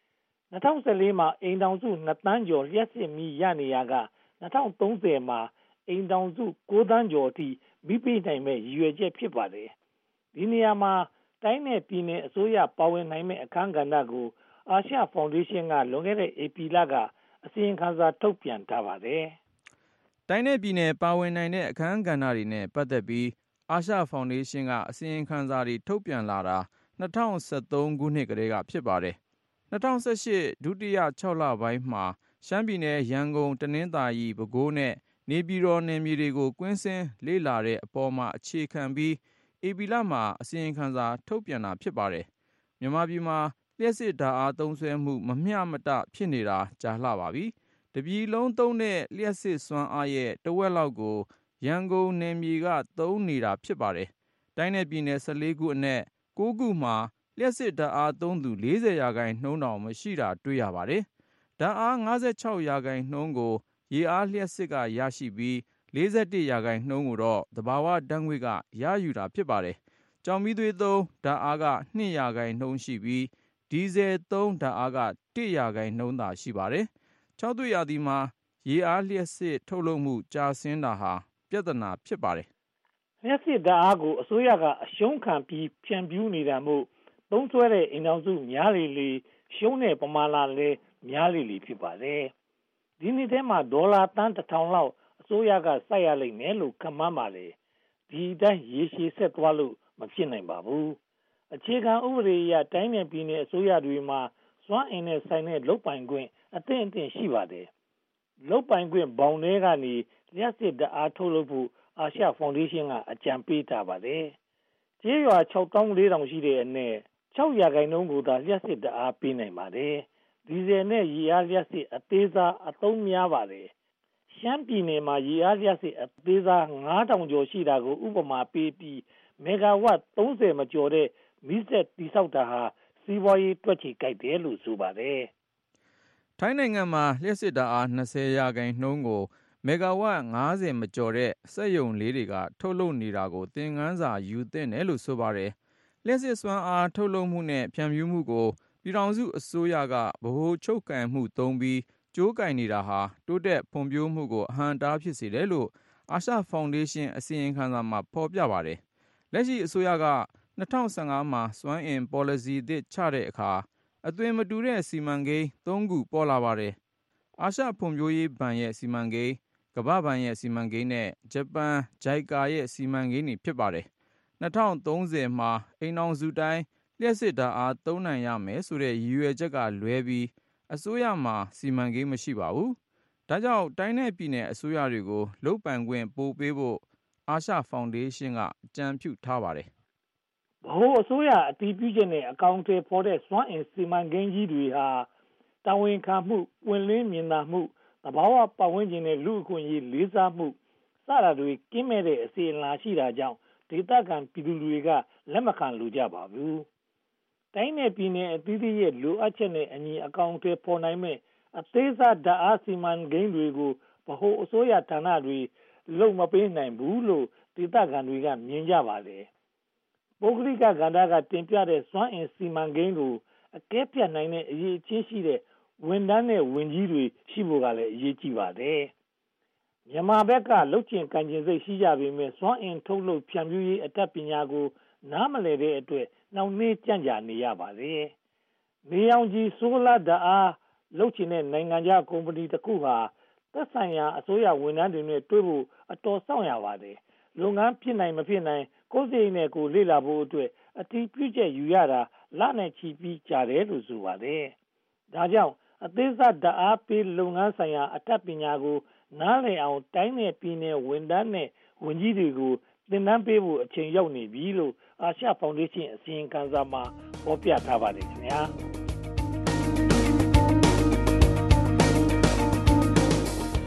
2014မှာအိမ်ထောင်စု2တန်းကျော်လျှပ်စစ်မီးရနေရက2030မှာအိမ်ထောင်စု9တန်းကျော်အထိမီးပေးနိုင်မဲ့ရည်ရွယ်ချက်ဖြစ်ပါတယ်ဒီနေရာမှာတိုင်းနယ်ပြည်နယ်အစိုးရပါဝင်နိုင်မဲ့အခန်းကဏ္ဍကိုအာရှဖောင်ဒေးရှင်းကလွန်ခဲ့တဲ့ဧပြီလကအစီရင်ခံစာထုတ်ပြန်ထားပါတယ်။တိုင်းနယ်ပြည်နယ်ပါဝင်နိုင်တဲ့အခန်းကဏ္ဍတွေနဲ့ပတ်သက်ပြီးအာရှဖောင်ဒေးရှင်းကအစီရင်ခံစာတွေထုတ်ပြန်လာတာ2013ခုနှစ်ကတည်းကဖြစ်ပါတယ်။2018ဒုတိယ6လပိုင်းမှာရှမ်းပြည်နယ်ရန်ကုန်တနင်္သာရီပဲခူးနဲ့နေပြည်တော်နယ်မြေတွေကိုကွင်းဆင်းလေ့လာတဲ့အပေါ်မှာအခြေခံပြီးဧပြီလမှာအစီရင်ခံစာထုတ်ပြန်တာဖြစ်ပါတယ်။မြန်မာပြည်မှာလျှပ်စစ်ဓာတ်အားသုံးစွဲမှုမမျှမတဖြစ်နေတာကြာလှပါပြီ။တပြည်လုံးသုံးတဲ့လျှပ်စစ်စွမ်းအားရဲ့တဝက်လောက်ကိုရန်ကုန်နယ်မြေကသုံးနေတာဖြစ်ပါတယ်။တိုင်းနယ်ပြည်နယ်14ခုအနက်9ခုမှာလျှပ်စစ်ဓာတ်အားသုံးသူ40%တောင်မရှိတာတွေ့ရပါတယ်။ဓာတ်အား56%ကိုရေအားလျှပ်စစ်ကရရှိပြီး41%ကိုတော့သဘာဝဓာတ်ငွေ့ကရယူတာဖြစ်ပါတယ်။ကျောက်မီးသွေးသုံးဓာတ်အားက2%ရှိပြီးဒီဇယ်သုံးဓာတ်အားက1%သာရှိပါတယ်။၆သွေ့ရာသီမှာရေအားလျှပ်စစ်ထုတ်လုပ်မှုကျဆင်းတာဟာပြဿနာဖြစ်ပါတယ်လျှပ်စစ်ဓာတ်အားကိုအစိုးရကအရှုံးခံပြီးဖြန့်ဖြူးနေတာမို့သုံးစွဲတဲ့အိမ်ထောင်စုများလေရှုံးတဲ့ပမာဏလည်းများလေဖြစ်ပါတယ်ဒီနှစ်ထဲမှာဒေါ်လာတန်း1000လောက်အစိုးရကစိုက်ရလိမ့်မယ်လို့ခန့်မှန်းပါလေဒီတိုင်းရေရှည်ဆက်သွားလို့မဖြစ်နိုင်ပါဘူးအခြေခံဥပဒေအရတိုင်းနယ်ပြည်နယ်အစိုးရတွေမှာစွမ်းအင်နဲ့ဆိုင်တဲ့လုပ်ပိုင်ခွင့်အသင့်ရှိပါတယ်လုပ်ပိုင်ခွင့်ဘောင်ထဲကနေလျှပ်စစ်ဓာတ်အားထုတ်လုပ်ဖို့အာရှဖောင်ဒေးရှင်းကအကြံပေးထားပါတယ်ကျေးရွာ6400ရှိတဲ့အနက်6%ကိုသာလျှပ်စစ်ဓာတ်အားပေးနိုင်ပါတယ်ဒီဇယ်နဲ့ရေအားလျှပ်စစ်အသေးစားအသုံးများပါတယ်ရှမ်းပြည်နယ်မှာရေအားလျှပ်စစ်အသေးစား9000ကျော်ရှိတာကိုဥပမာပေးပြီးမဂါဝပ်30မကျော်တဲ့မီးစက်တိဆောက်တာဟာစီးပွားရေးတွက်ချေကြိုက်တယ်လို့ဆိုပါတယ်။ထိုင်းနိုင်ငံမှာလျှပ်စစ်ဓာတ်အား20%ကိုမဂါဝပ်50မကျော်တဲ့စက်ရုံလေးတွေကထုတ်လုပ်နေတာကိုသင်ခန်းစာယူသင့်တယ်လို့ဆိုပါတယ်။လျှပ်စစ်စွမ်းအားထုတ်လုပ်မှုနဲ့ဖြန့်ဖြူးမှုကိုပြည်ထောင်စုအစိုးရကဗဟိုချုပ်ကိုင်မှုသုံးပြီးကြိုးကိုင်နေတာဟာတိုးတက်ဖွံ့ဖြိုးမှုကိုအဟန့်အတားဖြစ်စေတယ်လို့အာရှဖောင်ဒေးရှင်းအစီရင်ခံစာမှာဖော်ပြပါတယ်။လက်ရှိအစိုးရက2015မှာစွမ်းအင်ပေါ်လစီသစ်ချတဲ့အခါအသွင်မတူတဲ့စီမံကိန်း3ခုပေါ်လာပါတယ်။အာရှဖွံ့ဖြိုးရေးဘဏ်ရဲ့စီမံကိန်းကမ္ဘာ့ဘဏ်ရဲ့စီမံကိန်းနဲ့ဂျပန် JICA ရဲ့စီမံကိန်းတွေဖြစ်ပါတယ်။2030မှာအိမ်ထောင်စုတိုင်းလျှပ်စစ်ဓာတ်အားသုံးနိုင်ရမယ်ဆိုတဲ့ရည်ရွယ်ချက်ကလွဲပြီးအစိုးရမှာစီမံကိန်းမရှိပါဘူး။ဒါကြောင့်တိုင်းနဲ့ပြည်နယ်အစိုးရတွေကိုလုပ်ပိုင်ခွင့်ပို့ပေးဖို့အာရှဖောင်ဒေးရှင်းကအကြံပြုထားပါတယ်။ဗဟိုအစိုးရအတည်ပြုချက်နဲ့အကောင့်တွေပေါ်တဲ့စွမ်းအင်စီမံကိန်းကြီးတွေဟာတာဝန်ခံမှုပွင့်လင်းမြင်သာမှုသဘာဝပတ်ဝန်းကျင်နဲ့လူအခွင့်အရေးလေးစားမှုစတာတွေကင်းမဲ့တဲ့အစီအလာရှိတာကြောင့်ဒေသခံပြည်သူတွေကလက်မခံလိုကြပါဘူး။တိုင်းနယ်ပြည်နယ်အသီးသီးရဲ့လိုအပ်ချက်နဲ့အညီအကောင့်တွေပေါ်နိုင်မဲ့အသေးစားဓာတ်အားစီမံကိန်းတွေကိုဗဟိုအစိုးရဌာနတွေလုံမပေးနိုင်ဘူးလို့ဒေသခံတွေကမြင်ကြပါတယ်။ပုဂ္ဂလိကကဏ္ဍကတင်ပြတဲ့စွမ်းအင်စီမံကိန်းကိုအကဲဖြတ်နိုင်တဲ့အရေးအချင်းရှိတဲ့ဝန်ထမ်းနဲ့ဝန်ကြီးတွေရှိဖို့ကလည်းအရေးကြီးပါတယ်။မြန်မာဘက်ကလှုပ်ချင်ကန်ကျင်စိတ်ရှိကြပေမဲ့စွမ်းအင်ထုတ်လုပ်ဖြန့်ဖြူးရေးအတတ်ပညာကိုနားမလည်တဲ့အတွက်နှောင့်နှေးကြန့်ကြာနေရပါတယ်။နေအောင်ကြီးဆိုလာဓာတ်အားလှုပ်ချင်တဲ့နိုင်ငံခြားကုမ္ပဏီတစ်ခုဟာသက်ဆိုင်ရာအစိုးရဝန်ထမ်းတွေနဲ့တွေ့ဖို့အတော်စောင့်ရပါတယ်။လုပ်ငန်းဖြစ်နိုင်မဖြစ်နိုင်ကိုယ်စိတ်နဲ့ကိုလေ့လာဖို့အတွက်အတည်ပြုချက်ယူရတာလနဲ့ချီပြီးကြာတယ်လို့ဆိုပါတယ်။ဒါကြောင့်အသေးစားဓာတ်အားပေးလုပ်ငန်းဆိုင်ရာအတတ်ပညာကိုနားလည်အောင်တိုင်းနယ်ပြည်နယ်ဝန်ထမ်းနဲ့ဝန်ကြီးတွေကိုသင်တန်းပေးဖို့အချိန်ရောက်နေပြီလို့အာရှဖောင်ဒေးရှင်းအစီရင်ခံစာမှာဖော်ပြထားပါတယ်ခင်ဗျာမြ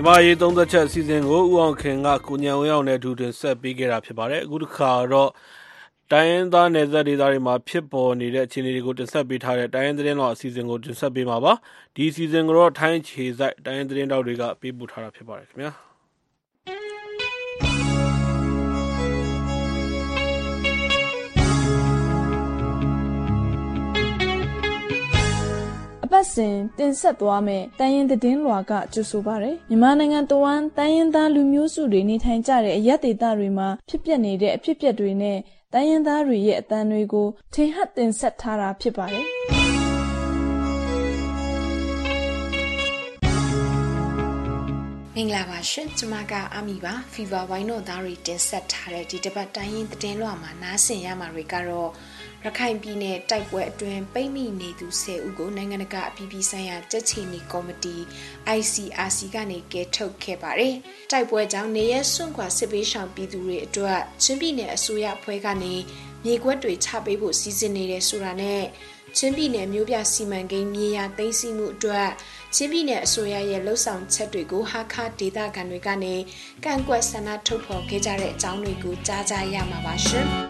မရေးသုံးသက်ချက်အစီအစဉ်ကိုဦးအောင်ခင်ကကိုညံဝင်းအောင်နဲ့အတူတင်ဆက်ပေးခဲ့တာဖြစ်ပါတယ်အခုတစ်ခါတော့တိုင်းရင်းသားနယ်စပ်ဒေသတွေမှာဖြစ်ပေါ်နေတဲ့အခြေအနေတွေကိုတင်ဆက်ပေးထားတဲ့တိုင်းရင်းသတင်းတော်အစီအစဉ်ကိုတင်ဆက်ပေးမှာပါဒီအစီအစဉ်ကိုတော့ထိုင်းခြေစိုက်တိုင်းရင်းသတင်းတော်တွေကပေးပို့ထားတာဖြစ်ပါတယ်ခင်ဗျာအပတ်စဉ်တင်ဆက်သွားမယ့်တိုင်းရင်းသတင်းလွှာကကြိုဆိုပါရယ်မြန်မာနိုင်ငံတဝန်းတိုင်းရင်းသားလူမျိုးစုတွေနေထိုင်ကြတဲ့အရပ်ဒေသတွေမှာဖြစ်ပျက်နေတဲ့အဖြစ်အပျက်တွေနဲ့တိုင်းရင်းသားတွေရဲ့အသံတွေကိုထင်ဟပ်တင်ဆက်ထားတာဖြစ်ပါတယ်မင်္ဂလာပါရှင်ကျွန်မကအာမီပါ Fever ဝိုင်းတော်သားတွေတင်ဆက်ထားတဲ့ဒီတစ်ပတ်တိုင်းရင်းသတင်းလွှာမှာနားဆင်ရမှာတွေကတော့ရခိုင်ပြည်နယ်တိုက်ပွဲအတွင်းပိတ်မိနေသူ10ဦးကိုနိုင်ငံတကာအပြည်ပြည်ဆိုင်ရာကြက်ချီနီကော်မတီ ICRC ကနေကယ်ထုတ်ခဲ့ပါတယ်။တိုက်ပွဲကြောင့်နေရစွန့်ခွာစစ်ပေးရှောင်ပြည်သူတွေအတွက်ချင်းပြည်နယ်အစိုးရအဖွဲ့ကနေမြေကွက်တွေချပေးဖို့စီစဉ်နေတဲ့ဆိုတာနဲ့ချင်းပြည်နယ်မြို့ပြစီမံကိန်းမြေယာသိမ်းဆည်းမှုအတွက်ချင်းပြည်နယ်အစိုးရရဲ့လှုပ်ဆောင်ချက်တွေကိုဟာခါဒေသခံတွေကနေကန့်ကွက်ဆန္ဒထုတ်ဖော်ခဲ့ကြတဲ့အကြောင်းတွေကိုကြားကြရမှာပါရှင်။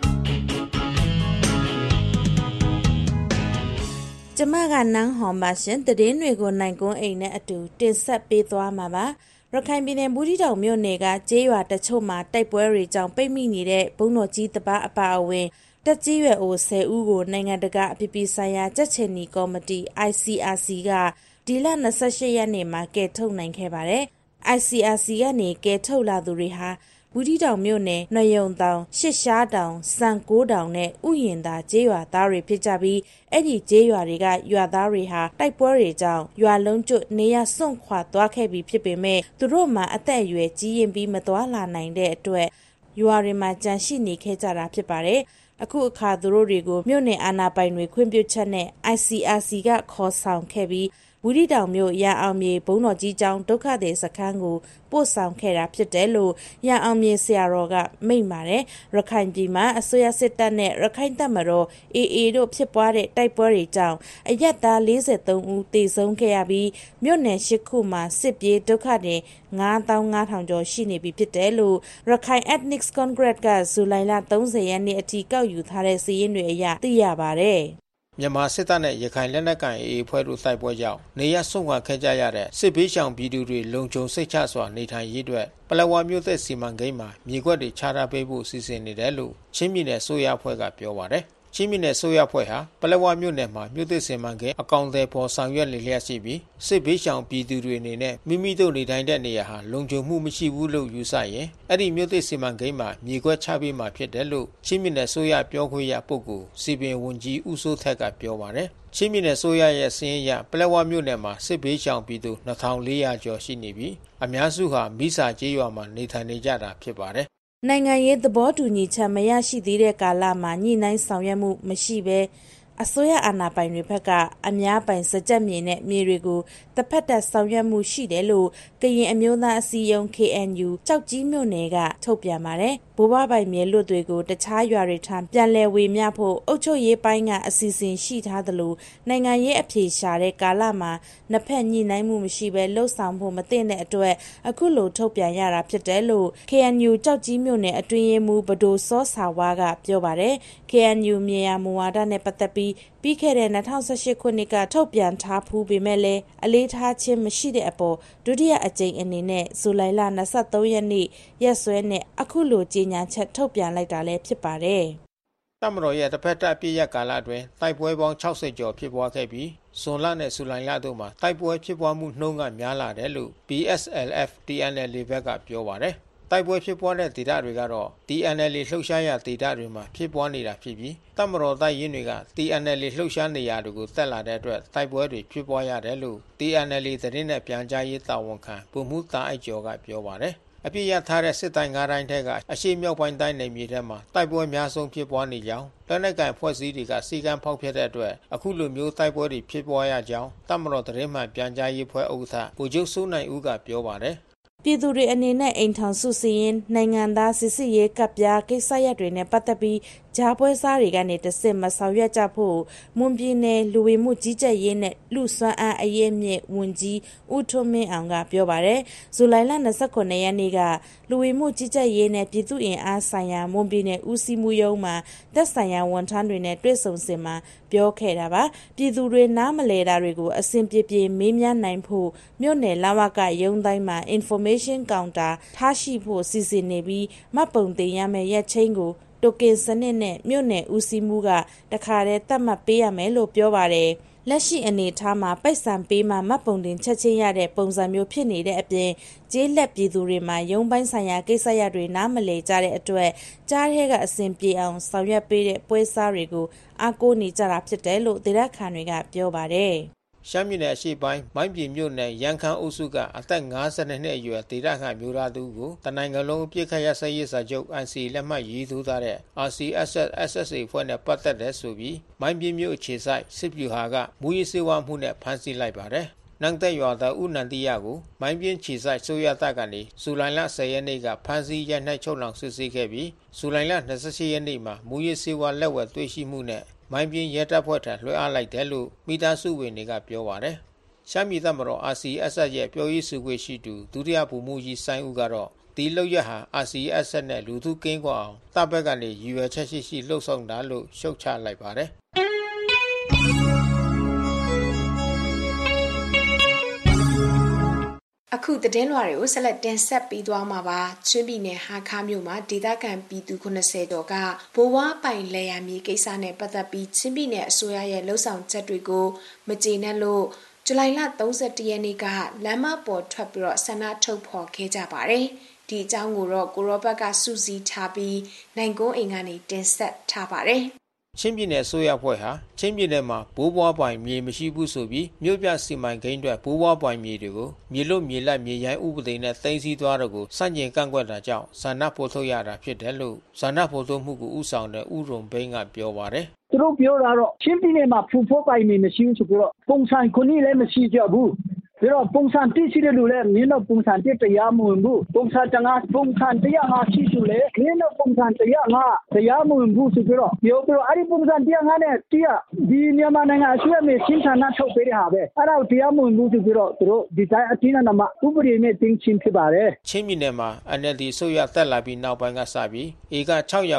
ကျမကနန်းဟော်ပါရှင်သတင်းတွေကိုနိုင်ကွန်းအိမ်နဲ့အတူတင်ဆက်ပေးသွားမှာပါရခိုင်ပြည်နယ်ဘူးတီတောင်မြို့နယ်ကကျေးရွာတချို့မှာတိုက်ပွဲတွေကြောင့်ပိတ်မိနေတဲ့ဘုံတော်ကြီးတပားအပါအဝင်တက်ကြီးရွယ်အို10ဦးကိုနိုင်ငံတကာအပြည်ပြည်ဆိုင်ရာကြက်ချီနီကော်မတီ ICRC ကဒီလ28ရက်နေ့မှာကယ်ထုတ်နိုင်ခဲ့ပါတယ်။ ICRC ကနေကယ်ထုတ်လာသူတွေဟာဘူးတီတောင်မြို့နယ်နှယုံတောင်ရှစ်ရှားတောင်စံကိုးတောင်နဲ့ဥယျင်သာကျေးရွာသားတွေဖြစ်ကြပြီးအဲ့ဒီကျေးရွာတွေကရွာသားတွေဟာတိုက်ပွဲတွေကြောင့်ရွာလုံးကျွတ်နေရစွန့်ခွာသွားခဲ့ပြီးဖြစ်ပေမဲ့သူတို့မှာအသက်အရွယ်ကြီးရင်ပြီးမသွားလာနိုင်တဲ့အတွက်ရွာတွေမှာကြန့်ရှိနေခဲ့ကြတာဖြစ်ပါတယ်။အခုအခါသူတို့တွေကိုမြို့နယ်အာဏာပိုင်တွေခွင့်ပြုချက်နဲ့ ICRC ကခေါ်ဆောင်ခဲ့ပြီးဝီရီတောင်မြို့ရန်အောင်မြေဘုံတော်ကြီးကျောင်းဒုက္ခသည်စခန်းကိုပို့ဆောင်ခဲ့တာဖြစ်တယ်လို့ရန်အောင်မြေဆရာတော်ကမိန့်ပါတယ်ရခိုင်ပြည်မှာအစိုးရစစ်တပ်နဲ့ရခိုင်တပ်မတော် AA တို့ဖြစ်ပွားတဲ့တိုက်ပွဲတွေကြောင့်အရက်သား43ဦးသေဆုံးခဲ့ရပြီးမြို့နယ်10ခုမှာစစ်ပြေးဒုက္ခသည်95,000 ကျော်ရှိနေပြီဖြစ်တယ်လို့ရခိုင် Ethnic Congress ကဇူလိုင်လ30ရက်နေ့အထိကောက်ယူထားတဲ့စာရင်းတွေအရသိရပါတယ်မြန်မာစစ်တပ်နဲ့ရခိုင်လက်နက်ကိုင် AA ဖွဲ့တို့တိုက်ပွဲကြောင့်နေရစွန့်ခွာခဲ့ကြရတဲ့စစ်ဘေးရှောင်ပြည်သူတွေလုံခြုံစိတ်ချစွာနေထိုင်ရေးအတွက်ပလက်ဝမြို့သက်စီမံကိန်းမှာမြေကွက်တွေချထားပေးဖို့စီစဉ်နေတယ်လို့ချင်းပြည်နယ်ဆိုရအဖွဲ့ကပြောပါတယ်။ချင်းပြည်နယ်ဆိုရအဖွဲ့ဟာပလက်ဝမြို့နယ်မှာမြို့သက်စီမံကိန်းအကောင့်တွေပေါ်ဆောင်ရွက်လျက်ရှိပြီးစစ်ဘေးရှောင်ပြည်သူတွေအနေနဲ့မိမိတို့နေထိုင်တဲ့နေရာဟာလုံခြုံမှုမရှိဘူးလို့ယူဆရင်အဲ့ဒီမြို့သက်စီမံကိန်းမှာမြေကွက်ချပေးမှာဖြစ်တယ်လို့ချင်းပြည်နယ်ဆိုရပြောခွင့်ရပုဂ္ဂိုလ်စီပင်ဝန်ကြီးဦးစိုးထက်ကပြောပါတယ်။ချင်းပြည်နယ်ဆိုရရဲ့စင်းရပလက်ဝမြို့နယ်မှာစစ်ဘေးရှောင်ပြည်သူ2400ကျော်ရှိနေပြီးအများစုဟာမိစာကျေးရွာမှာနေထိုင်နေကြတာဖြစ်ပါတယ်နိုင်ငံရေးသဘောတူညီချက်မရရှိသေးတဲ့ကာလမှာညှိနှိုင်းဆောင်ရွက်မှုမရှိဘဲအစိုးရအာဏာပိုင်တွေဘက်ကအများပိုင်စကြက်မြေနဲ့မြေတွေကိုတစ်ဖက်သက်ဆောင်ရွက်မှုရှိတယ်လို့ကရင်အမျိုးသားအစည်းအရုံး KNU ကြောက်ကြီးမြို့နယ်ကထုတ်ပြန်ပါတယ်။ဘိုးဘပိုင်မြေလွတ်တွေကိုတခြားရွာတွေထံပြန်လည်ဝေမျှဖို့အုပ်ချုပ်ရေးပိုင်းကအစီအစဉ်ရှိထားသလိုနိုင်ငံရေးအဖြေရှာတဲ့ကာလမှာနှစ်ဖက်ညှိနှိုင်းမှုမရှိဘဲလှုပ်ဆောင်ဖို့မသင့်တဲ့အတွက်အခုလိုထုတ်ပြန်ရတာဖြစ်တယ်လို့ KNU ကြောက်ကြီးမြို့နယ်အတွင်းရေးမှူးဗဒိုစောဆာဝါကပြောပါတယ်။ KNU မြေယာမူဝါဒနဲ့ပတ်သက်ပြီးခဲ့တဲ့2018ခုနှစ်ကထုတ်ပြန်ထားဖူးပေမဲ့လည်းအလေးထားခြင်းမရှိတဲ့အပေါ်ဒုတိယအကြိမ်အနေနဲ့ဇူလိုင်လ23ရက်နေ့ရက်စွဲနဲ့အခုလိုကြေညာချက်ထုတ်ပြန်လိုက်တာလည်းဖြစ်ပါတယ်။တပ်မတော်ရဲ့တစ်ဖက်တပ်ပြည့်ရကာလအတွင်းတိုက်ပွဲပေါင်း60ကျော်ဖြစ်ပွားခဲ့ပြီးဇွန်လနဲ့ဇူလိုင်လတို့မှာတိုက်ပွဲဖြစ်ပွားမှုနှုန်းကများလာတယ်လို့ PSLF TNLA ဘက်ကပြောပါတယ်။တိုက်ပွဲဖြစ်ပွားတဲ့ဒေသတွေကတော့ TNLA လှုပ်ရှားရာဒေသတွေမှာဖြစ်ပွားနေတာဖြစ်ပြီးတပ်မတော်တပ်ရင်းတွေက TNLA လှုပ်ရှားနေရာတွေကိုတက်လာတဲ့အတွက်တိုက်ပွဲတွေဖြစ်ပွားရတယ်လို့ TNLA သတင်းနဲ့ပြန်ကြားရေးတာဝန်ခံဗိုလ်မှူးတာအိုက်ကျော်ကပြောပါတယ်။အပြစ်ရထားတဲ့စစ်တိုင်း9တိုင်းထက်ကအရှေ့မြောက်ပိုင်းတိုင်းနယ်မြေထဲမှာတိုက်ပွဲများဆုံးဖြစ်ပွားနေကြောင်းလက်နက်ကိုင်ဖွဲ့စည်းတွေကစီကံဖောက်ဖျက်တဲ့အတွက်အခုလိုမျိုးတိုက်ပွဲတွေဖြစ်ပွားရကြောင်းတပ်မတော်သတင်းမှန်ပြန်ကြားရေးဖွဲ့ဥက္ကဋ္ဌဗိုလ်ချုပ်စိုးနိုင်ဦးကပြောပါတယ်ပြည်သူတွေအနေနဲ့အိမ်ထောင်စုစည်းရင်နိုင်ငံသားစစ်စစ်ရေးကပ်ပြားကိစ္စရပ်တွေနဲ့ပတ်သက်ပြီးကြားပွဲစားတွေကနေတဆင့်မဆောင်ရွက်ကြဖို့မွန်ပြည်နယ်လူဝင်မှုကြီးကြပ်ရေးနဲ့လူစွမ်းအားအရေးမြစ်ဝန်ကြီးဦးထွန်းမင်းအောင်ကပြောပါတယ်။ဇူလိုင်လ29ရက်နေ့ကလူဝင်မှုကြီးကြပ်ရေးနဲ့ပြည်သူ့အင်အားဆိုင်ရာမွန်ပြည်နယ်ဦးစီးမှုရုံးမှာသက်ဆိုင်ရာဝန်ထမ်းတွေနဲ့တွေ့ဆုံစဉ်မှာပြောခဲ့တာပါ။ပြည်သူတွေနားမလည်တာတွေကိုအစဉ်ပြေပြေမေးမြန်းနိုင်ဖို့မြို့နယ်လဝကရုံးတိုင်းမှာ information counter ထားရှိဖို့စီစဉ်နေပြီးမှတ်ပုံတင်ရမယ့်ရက်ချိန်ကိုတိုကင်စနစ်နဲ့မြို့နယ်ဦးစီးမှုကတခါတည်းသတ်မှတ်ပေးရမယ်လို့ပြောပါတယ်။လက်ရှိအနေအထားမှာပိုက်ဆံပေးမှမှတ်ပုံတင်ချက်ချင်းရတဲ့ပုံစံမျိုးဖြစ်နေတဲ့အပြင်ကျေးလက်ပြည်သူတွေမှာရုံးပိုင်းဆိုင်ရာကိစ္စရပ်တွေနားမလည်ကြတဲ့အတွက်ကြားထဲကအစဉ်ပြေအောင်ဆောင်ရွက်ပေးတဲ့ပွဲစားတွေကိုအားကိုးနေကြတာဖြစ်တယ်လို့ဒေသခံတွေကပြောပါတယ်။ရှမ်းပြည်နယ်အရှေ့ပိုင်းမိုင်းပြည်မြို့နယ်ရန်ခမ်းအုပ်စုကအသက်52နှစ်အရွယ်ဒေသခံမျိုးသားသူကိုတနိုင်ငံလုံးအပြစ်ခတ်ရစရေးစာချုပ် NCA လက်မှတ်ရေးထိုးထားတဲ့ RCSS/SSA ဖွဲ့နဲ့ပတ်သက်တဲ့ဆိုပြီးမိုင်းပြည်မြို့အခြေစိုက်စစ်ဗျူဟာကမူရေးစေဝါမှုနဲ့ဖမ်းဆီးလိုက်ပါတယ်။နန်းသက်ရွာသားဦးနန္တိယကိုမိုင်းပြင်းခြေဆိုင်ဆိုရတပ်ကနေဇူလိုင်လ10ရက်နေ့ကဖမ်းဆီးရနှိုက်ချုပ်လောင်စစ်ဆေးခဲ့ပြီးဇူလိုင်လ28ရက်နေ့မှာမူရေးစေဝါလက်ဝယ်တွေ့ရှိမှုနဲ့မိုင်းပြင်းရဲတပ်ဖွဲ့ထံလွှဲအပ်လိုက်တယ်လို့မိသားစုဝင်တွေကပြောပါတယ်။ရှမ်းပြည်တပ်မတော် RCSS ရဲ့ပြောရေးဆိုခွင့်ရှိသူဒုတိယဗိုလ်မှူးကြီးစိုင်းဦးကတော့ဒီလောက်ရဟာ RCSS နဲ့လူထုကင်းကွာအောင်တပ်ဘက်ကနေရည်ရွယ်ချက်ရှိလှုပ်ဆောင်တာလို့ရှုတ်ချလိုက်ပါတယ်။အခုသတင်းလွှာတွေကိုဆက်လက်တင်ဆက်ပေးသွားမှာပါချင်းပြည်နယ်ဟာခါမြို့မှာဒေသခံပြည်သူ90ကျော်ကဘိုးဝါပိုင်လေယာမြေကိစ္စနဲ့ပတ်သက်ပြီးချင်းပြည်နယ်အစိုးရရဲ့လှုပ်ဆောင်ချက်တွေကိုမကျေနပ်လို့ဇူလိုင်လ31ရက်နေ့ကလမ်းမပေါ်ထွက်ပြီးတော့ဆန္ဒထုတ်ဖော်ခဲ့ကြပါတယ်ဒီအကြောင်းကိုတော့ကိုရောဘတ်ကစူးစီးထားပြီးနိုင်ကုန်းအိမ်ကနေတင်ဆက်ထားပါတယ်ချင်းပြည်နယ်အစိုးရအဖွဲ့ဟာချင်းပြည်နယ်မှာဘိုးဘွားပိုင်မြေမရှိဘူးဆိုပြီးမြို့ပြစီမံကိန်းအတွက်ဘိုးဘွားပိုင်မြေတွေကိုမြေလွတ်မြေလပ်မြေရိုင်းဥပဒေနဲ့သိမ်းဆည်းသွားတဲ့ကိုစန့်ကျင်ကန့်ကွက်တာကြောင့်ဇာဏဖော်ထုတ်ရတာဖြစ်တယ်လို့ဇာဏဖော်ထုတ်မှုကိုဥဆောင်တဲ့ဥရုံဘိန်းကပြောပါတယ်သူတို့ပြောတာတော့ချင်းပြည်နယ်မှာဖူဖို့ပိုင်မြေမရှိဘူးဆိုတော့ပုံစံခုနှစ်လည်းမရှိကြဘူးပြီးတော့ပုံစံတိရှိတဲ့လူလည်းမင်းတို့ပုံစံတိတရားမဝင်ဘူးပုံစံတငါပုံစံတရားငါရှိသူလည်းမင်းတို့ပုံစံတရားငါတရားမဝင်ဘူးဆိုတော့ပြောပြီးတော့အဲ့ဒီပုံစံတရားငါနဲ့တရားဒီမြန်မာနိုင်ငံအစိုးရမြေချင်းဌာနထုတ်ပေးတဲ့ဟာပဲအဲ့ဒါတရားမဝင်ဘူးဆိုပြီးတော့သူတို့ဒီတိုင်းအတင်းအဓမ္မဥပဒေနဲ့တင်းချင်းဖြစ်ပါတယ်ချင်းပြည်နယ်မှာ NLD အစိုးရတက်လာပြီးနောက်ပိုင်းကစပြီးဧက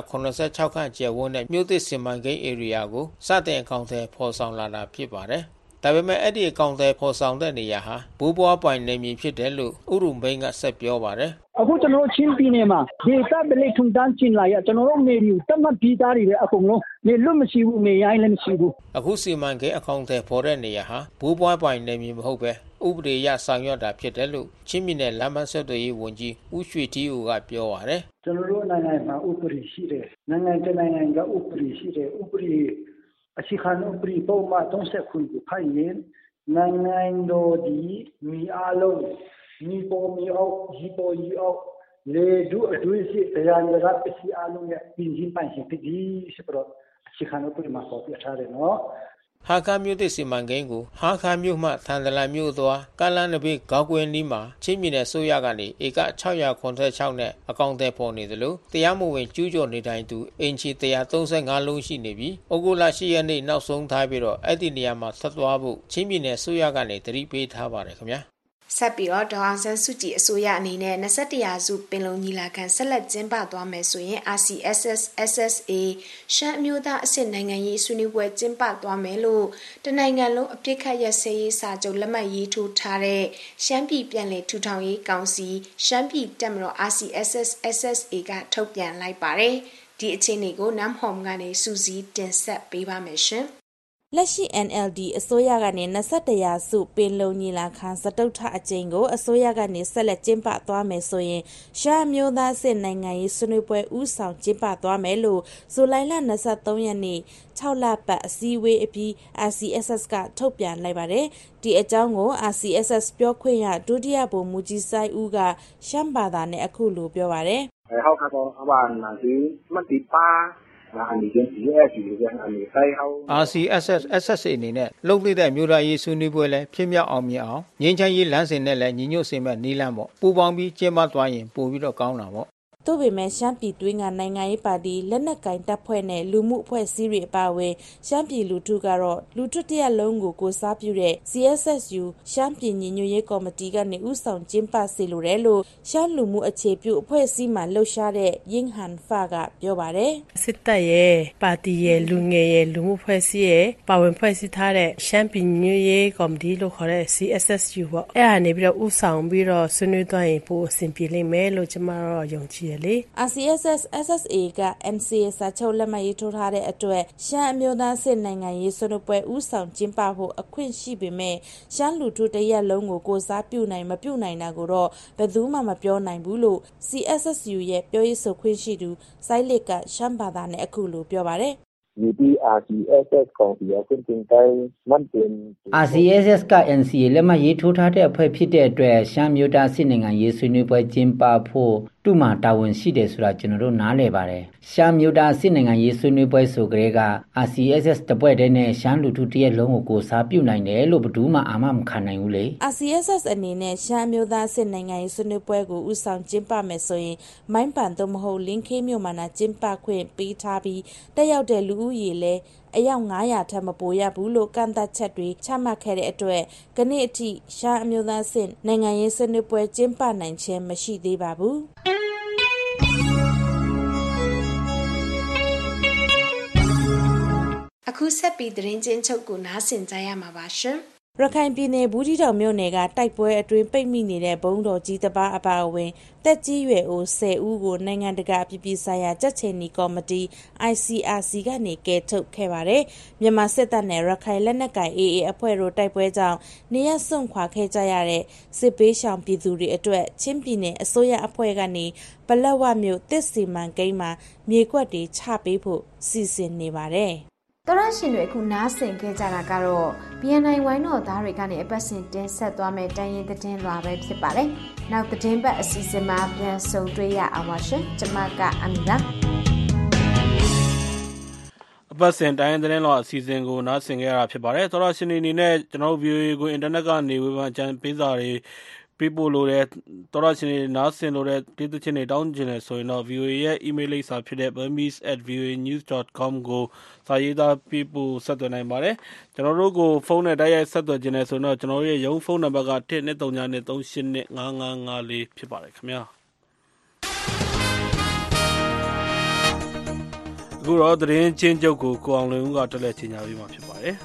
686ခန့်ကျယ်ဝန်းတဲ့မြို့သစ်စီမံကိန်းဧရိယာကိုစတင်အကောင့်ထဲဖော်ဆောင်လာတာဖြစ်ပါတယ်ဒါပေမဲ့အဲ့ဒီအကောင့်ထဲဖော်ဆောင်တဲ့နေရာဟာဘိုးဘွားပိုင်နေမည်ဖြစ်တယ်လို့ဥရုံဘိန်းကဆက်ပြောပါတယ်အခုကျွန်တော်ချင်းပြည်နယ်မှာဒေသပလိထုံတန်းချင်းလာရကျွန်တော်တို့နေပြီးတမတ်ပြီးသားတွေပဲအကုန်လုံးနေလွတ်မရှိဘူးနေရိုင်းလည်းမရှိဘူးအခုစီမံကိန်းအကောင့်ထဲဖော်တဲ့နေရာဟာဘိုးဘွားပိုင်နေမည်မဟုတ်ပဲဥပဒေအရဆောင်ရွက်တာဖြစ်တယ်လို့ချင်းပြည်နယ်လမ်းမဆက်သွယ်ရေးဝန်ကြီးဦးရွှေတီးဦးကပြောပါတယ်ကျွန်တော်တို့နိုင်ငံမှာဥပဒေရှိတယ်နိုင်ငံတကာနိုင်ငံကဥပဒေရှိတယ်ဥပဒေအခြေခံဥပဒေပုံမှန်30ခုကိုဖိုင်ရင်နိုင်ငံတော်ဒီမိအားလုံးမိပေါ်မိအောက်ဒီပေါ်ဒီအောက်လေဒုအတွေ့အကြုံတရားရတာပစီအားလုံးရဲ့ပြင်ချင်းပိုင်ရှင်ပြည်စပတော့အခြေခံဥပဒေမှာပေါ်ပြထားတယ်နော်ဟာခါမြို့သစ်စီမံကိန်းကိုဟာခါမြို့မှထန်တလန်မြို့သွားကလန်းနဘေးကောက်ကွင်းနီးမှာချင်းပြည်နယ်ဆိုရကနေဧက696နဲ့အကောင့်ထဲပေါ်နေသလိုတရားမဝင်ကျူးကျော်နေထိုင်သူအင်ချီ135လုံးရှိနေပြီးဩဂုတ်လ10ရက်နေ့နောက်ဆုံးထားပြီးတော့အဲ့ဒီနေရာမှာဆက်သွားဖို့ချင်းပြည်နယ်ဆိုရကနေတတိပေးထားပါတယ်ခင်ဗျာဆက်ပြီးတော့ဒေါအောင်ဆန်းစုကြည်အစိုးရအနေနဲ့21ရာစုပင်လုံညီလာခံဆက်လက်ကျင်းပသွားမယ်ဆိုရင် RCSS/SSA ရှမ်းအမျိုးသားအဆင့်နိုင်ငံရေးဆွေးနွေးပွဲကျင်းပသွားမယ်လို့တနိုင်ငံလုံးအပြစ်ခတ်ရစရေးစာချုပ်လက်မှတ်ရေးထိုးထားတဲ့ရှမ်းပြည်ပြည်နယ်ထူထောင်ရေးကောင်စီရှမ်းပြည်တပ်မတော် RCSS/SSA ကထုတ်ပြန်လိုက်ပါတယ်ဒီအခြေအနေကိုနမ်ဟ ோம் ကနေစူးစီးတင်ဆက်ပေးပါမယ်ရှင်လက်ရှိ NLD အစိုးရကနေ21ရာစုပင်လုံညီလာခံစတုတ္ထအကြိမ်ကိုအစိုးရကနေဆက်လက်ကျင်းပသွားမယ်ဆိုရင်ရှမ်းမျိုးသားစစ်နိုင်ငံရေးဆွေးနွေးပွဲဥဆောင်ကျင်းပသွားမယ်လို့ဇူလိုင်လ23ရက်နေ့6လပတ်အစည်းအဝေးအပြီး RCSS ကထုတ်ပြန်လိုက်ပါတယ်ဒီအကြောင်းကို RCSS ပြောခွင့်ရဒုတိယဗိုလ်မှူးကြီးစိုင်းဦးကရှမ်းဘာသာနဲ့အခုလိုပြောပါတယ်ဟုတ်ကတော့အဘာနာဒီမတိပါ RCSS/SSA အနေနဲ့လုပ်လိုက်တဲ့မြို့သားရေးဆွေးနွေးပွဲလည်းဖြစ်မြောက်အောင်မြင်အောင်ငြိမ်းချမ်းရေးလမ်းစဉ်နဲ့လည်းညီညွတ်စေမဲ့နည်းလမ်းပေါ့ပူးပေါင်းပြီးကျင်းပသွားရင်ပို့ပြီးတော့ကောင်းတာပေါ့သို့ပေမဲ့ရှမ်းပြည်တွင်းကနိုင်ငံရေးပါတီလက်နက်ကင်တပ်ဖွဲ့နဲ့လူမှုအဖွဲ့အစည်းတွေအပါအဝင်ရှမ်းပြည်လူထုကတော့လူထုတရက်လုံးကိုကိုစားပြုတဲ့ CSSU ရှမ်းပြည်ညီညွတ်ရေးကော်မတီကနေဥဆောင်ကျင်းပစေလိုတယ်လို့ရှမ်းလူမှုအခြေပြုအဖွဲ့အစည်းမှလှုပ်ရှားတဲ့ယင်းဟန်ဖာကပြောပါတယ်စစ်တပ်ရဲ့ပါတီရဲ့လူငယ်ရဲ့လူမှုအဖွဲ့အစည်းရဲ့ပါဝင်ဖွဲ့စည်းထားတဲ့ရှမ်းပြည်ညီညွတ်ရေးကော်မတီလို့ခေါ်တဲ့ CSSU ပေါ့အဲ့ဒါနေပြီးတော့ဥဆောင်ပြီးတော့ဆွေးနွေးသွားရင်ပိုအဆင်ပြေလိမ့်မယ်လို့ကျွန်မတော့ယုံကြည်ရလေ RCSS SSA က NCA စာချုပ်လက်မှတ်ရေးထိုးထားတဲ့အတွက်ရှမ်းအမျိုးသားစစ်နိုင်ငံရေးဆွေးနွေးပွဲဥဆောင်ကျင်းပဖို့အခွင့်ရှိပေမဲ့ရှမ်းလူထုတရက်လုံးကိုကိုစားပြုနိုင်မပြုနိုင်တာကိုတော့ဘယ်သူမှမပြောနိုင်ဘူးလို့ CSSU ရဲ့ပြောရေးဆိုခွင့်ရှိသူစိုင်းလစ်ကရှမ်းဘာသာနဲ့အခုလိုပြောပါတယ် RCSS က NCA လက်မှတ်ရေးထိုးထားတဲ့အဖွဲ့ဖြစ်တဲ့အတွက်ရှမ်းမျိုးသားစစ်နိုင်ငံရေးဆွေးနွေးပွဲကျင်းပဖို့သူ့မှာတာဝန်ရှိတယ်ဆိုတာကျွန်တော်တို့နားလည်ပါတယ်ရှမ်းမျိုးသားစစ်နိုင်ငံရေးဆွေးနွေးပွဲဆိုကြတဲ့က RCSS တပွဲတည်းနဲ့ရှမ်းလူထုတရက်လုံးကိုကိုစားပြုနိုင်တယ်လို့ဘယ်သူမှအာမမခံနိုင်ဘူးလေ RCSS အနေနဲ့ရှမ်းမျိုးသားစစ်နိုင်ငံရေးဆွေးနွေးပွဲကိုဥဆောင်ကျင်းပမယ်ဆိုရင်မိုင်းပန်သို့မဟုတ်လင်းခေးမြို့မှာကျင်းပခွင့်ပေးထားပြီးတက်ရောက်တဲ့လူဦးရေလည်းအယောက်900ထက်မပိုရဘူးလို့ကန့်သတ်ချက်တွေချမှတ်ခဲ့တဲ့အတွက်ကနေ့အထိရှမ်းအမျိုးသားစစ်နိုင်ငံရေးဆွေးနွေးပွဲကျင်းပနိုင်ခြင်းမရှိသေးပါဘူးအခုဆက်ပြီးသတင်းချင်းချုပ်ကိုနားဆင်ကြရမှာပါရှင်ရခိုင်ပြည်နယ်ဘူးတီတောင်မြို့နယ်ကတိုက်ပွဲအတွင်းပိတ်မိနေတဲ့ဘုံတော်ကြီးတစ်ပါးအပါအဝင်တက်ကြီးရွယ်အို10ဦးကိုနိုင်ငံတကာပြည်ပဆိုင်ရာကြက်ချင်နီကော်မတီ ICRC ကနေကယ်ထုတ်ခဲ့ပါတယ်။မြန်မာစစ်တပ်နဲ့ရခိုင်လက်နက်ကိုင် AA အဖွဲ့တို့တိုက်ပွဲကြောင့်နေရစွန့်ခွာခဲ့ကြရတဲ့စစ်ပေးရှောင်ပြည်သူတွေအတွက်ချင်းပြည်နယ်အစိုးရအဖွဲ့ကနေပလက်ဝမြို့တစ်စီမံကိန်းမှာမြေကွက်တွေချပေးဖို့စီစဉ်နေပါတယ်။တော်ရရှင်တွေအခုနားဆင်ခဲ့ကြတာကတော့ BNI ဝိုင်းတော်သားတွေကနေအပတ်စဉ်တင်ဆက်သွားမယ့်တိုင်းရင်းသတင်းလွှာပဲဖြစ်ပါတယ်။နောက်သတင်းပတ်အစီအစဉ်မှာပြန်ဆုံတွေ့ရအောင်ပါရှင်။ကျွန်မကအမီလာအပတ်စဉ်တိုင်းသတင်းလွှာအစီအစဉ်ကိုနားဆင်ခဲ့ရတာဖြစ်ပါတယ်။တော်ရရှင်တွေအနေနဲ့ကျွန်တော်တို့ VOA ကိုအင်တာနက်ကနေဝေဖန်ကြံပေးစာတွေပေးပို့လို့တဲ့တော်ရရှင်တွေနားဆင်လို့တဲ့ဒေသချင်းတွေတောင်းကျင်နေဆိုရင်တော့ VOA ရဲ့ email လိပ်စာဖြစ်တဲ့ burmese@voanews.com ကိုစာရေးသားပေးပို့ဆက်သွယ်နိုင်ပါတယ်ကျွန်တော်တို့ကိုဖုန်းနဲ့တိုက်ရိုက်ဆက်သွယ်ခြင်းနဲ့ဆိုတော့ကျွန်တော်တို့ရဲ့ရုံးဖုန်းနံပါတ်က12393855554ဖြစ်ပါတယ်ခင်ဗျာအခုတော့သတင်းချင်းချုပ်ကိုကိုအောင်လွင်ဦးကတက်လက်ချင်ညာပေးမှာဖြစ်ပါတယ်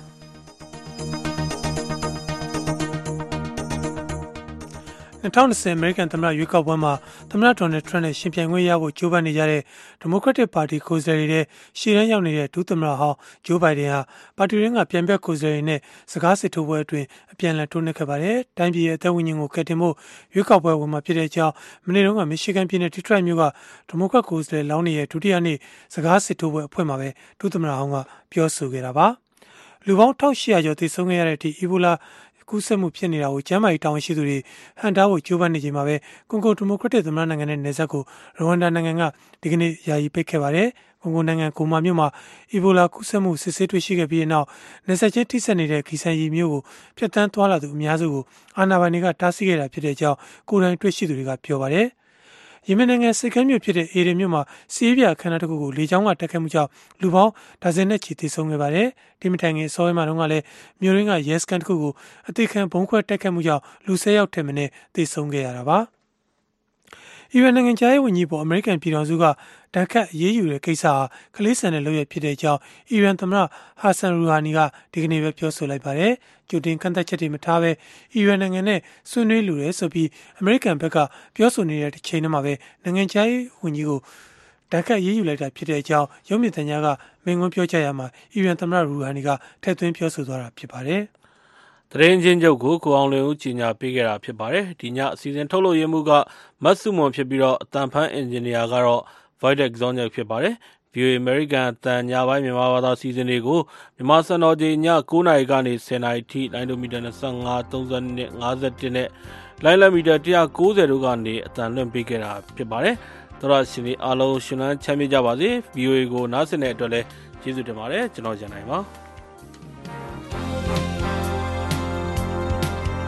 2020 American သမ္မတရွေးကောက်ပွဲမှာသမ္မတ Donald Trump နဲ့ရှင်ပြိုင်ခွင့်ရဖို့ကြိုးပမ်းနေကြတဲ့ Democratic Party ကိုယ်စားလှယ်တွေရှေ့တန်းရောက်နေတဲ့ဒုသမ္မတဟောင်း Joe Biden ဟာပါတီရင်းကပြိုင်ဘက်ကိုယ်စားလှယ်တွေနဲ့စကားစစ်ထိုးပွဲအတွင်းအပြန်အလှန်တိုးနှက်ခဲ့ပါတယ်။တိုင်းပြည်ရဲ့အသက်ဝိညာဉ်ကိုကယ်တင်ဖို့ရွေးကောက်ပွဲဝင်မှာဖြစ်တဲ့အကြောင်းမနေ့တုန်းက Michigan ပြည်နယ် Detroit မြို့က Democrat ကိုယ်စားလှယ်လောင်းတွေရဲ့ဒုတိယနေ့စကားစစ်ထိုးပွဲအဖွင့်မှာပဲဒုသမ္မတဟောင်းကပြောဆိုခဲ့တာပါ။လူပေါင်း1800ကျော်သေဆုံးခဲ့ရတဲ့အထိ Ebolaကူးစက်မှုဖြစ်နေတာကိုကျန်းမာရေးတာဝန်ရှိသူတွေဟန်တားဖို့ကြိုးပမ်းနေချိန်မှာပဲကွန်ဂိုဒီမိုကရက်တစ်သမ္မတနိုင်ငံနဲ့နယ်စပ်ကိုရဝမ်ဒါနိုင်ငံကဒီကနေ့ယာယီပိတ်ခဲ့ပါတယ်။ကွန်ဂိုနိုင်ငံဂိုမာမြို့မှာအီဘိုလာကူးစက်မှုစစ်ဆေးတွေ့ရှိခဲ့ပြီးတဲ့နောက်နယ်စပ်ချင်းထိစပ်နေတဲ့ဂီဆန်ရီမြို့ကိုဖျက်ဆီးသွားလာသူအများစုကိုအာဏာပိုင်တွေကတားဆီးခဲ့တာဖြစ်တဲ့အကြောင်းကိုယ်တိုင်တွေ့ရှိသူတွေကပြောပါတယ်။ယီမင်နိုင်ငံစစ်ကမ်းမြို့ဖြစ်တဲ့အေဒင်မြို့မှာစီးရဲပြအခမ်းအနားတစ်ခုကိုလေကြောင်းကတက်ခဲ့မှုကြောင့်လူပေါင်းဒါဇင်နဲ့ချီသေဆုံးခဲ့ပါတယ်။ဒီမတိုင်ခင်အစောပိုင်းမှာတုန်းကလည်းမြို့ရင်းကရဲစခန်းတစ်ခုကိုအသေးခံဘုံခွဲတက်ခဲ့မှုကြောင့်လူ10ယောက်ထက်မနည်းသေဆုံးခဲ့ရတာပါ။အီရန်နိုင်ငံခြားရေးဝန်ကြီးပေါ်အမေရိကန်ပြည်ထောင်စုကတန်ခတ်ရေးယူတဲ့ကိစ္စဟာကလေးဆန်တဲ့လုပ်ရဖြစ်တဲ့အကြောင်းအီရန်သမ္မတဟာဆန်ရူဟာနီကဒီကနေ့ပဲပြောဆိုလိုက်ပါတယ်။ကြိုတင်ကန့်သတ်ချက်တွေမထားဘဲအီရန်နိုင်ငံနဲ့ဆွေးနွေးလိုတယ်ဆိုပြီးအမေရိကန်ဘက်ကပြောဆိုနေတဲ့တစ်ချိန်တည်းမှာပဲနိုင်ငံခြားရေးဝန်ကြီးကိုတန်ခတ်ရေးယူလိုက်တာဖြစ်တဲ့အကြောင်းရုပ်မြင်သံကြားကမိန့်ခွန်းပြောကြားရမှာအီရန်သမ္မတရူဟာနီကထည့်သွင်းပြောဆိုသွားတာဖြစ်ပါတယ်။သတင်းချင်းချုပ်ကိုကိုအောင်လွင်ဦးကြီးညာပေးခဲ့တာဖြစ်ပါတယ်။ဒီညအစီအစဉ်ထုတ်လို့ရမှုကမတ်စုမွန်ဖြစ်ပြီးတော့အတန်ဖန်းအင်ဂျင်နီယာကတော့ Voidek Zone ဖြစ်ပါတယ်။ VOA American အတန်ညပိုင်းမြန်မာဘာသာစီစဉ်တွေကိုမြန်မာစံတော်ချိန်ည9:00နာရီကနေ10:00နာရီထိလိုင်းဒိုမီတာ25 32 51နဲ့လိုင်းလမီတာ190တို့ကနေအတန်လွှင့်ပေးခဲ့တာဖြစ်ပါတယ်။သောရရှင်တွေအားလုံးရှင်လန်းချမ်းမြေ့ကြပါစေ။ VOA ကိုနားဆင်တဲ့အတွက်လည်းကျေးဇူးတင်ပါတယ်။ကျွန်တော်ရန်နိုင်ပါ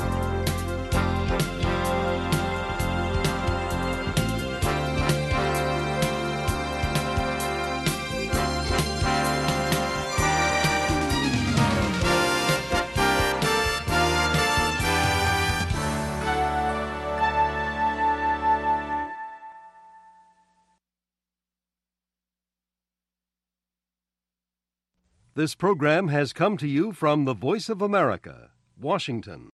။ This program has come to you from the Voice of America, Washington.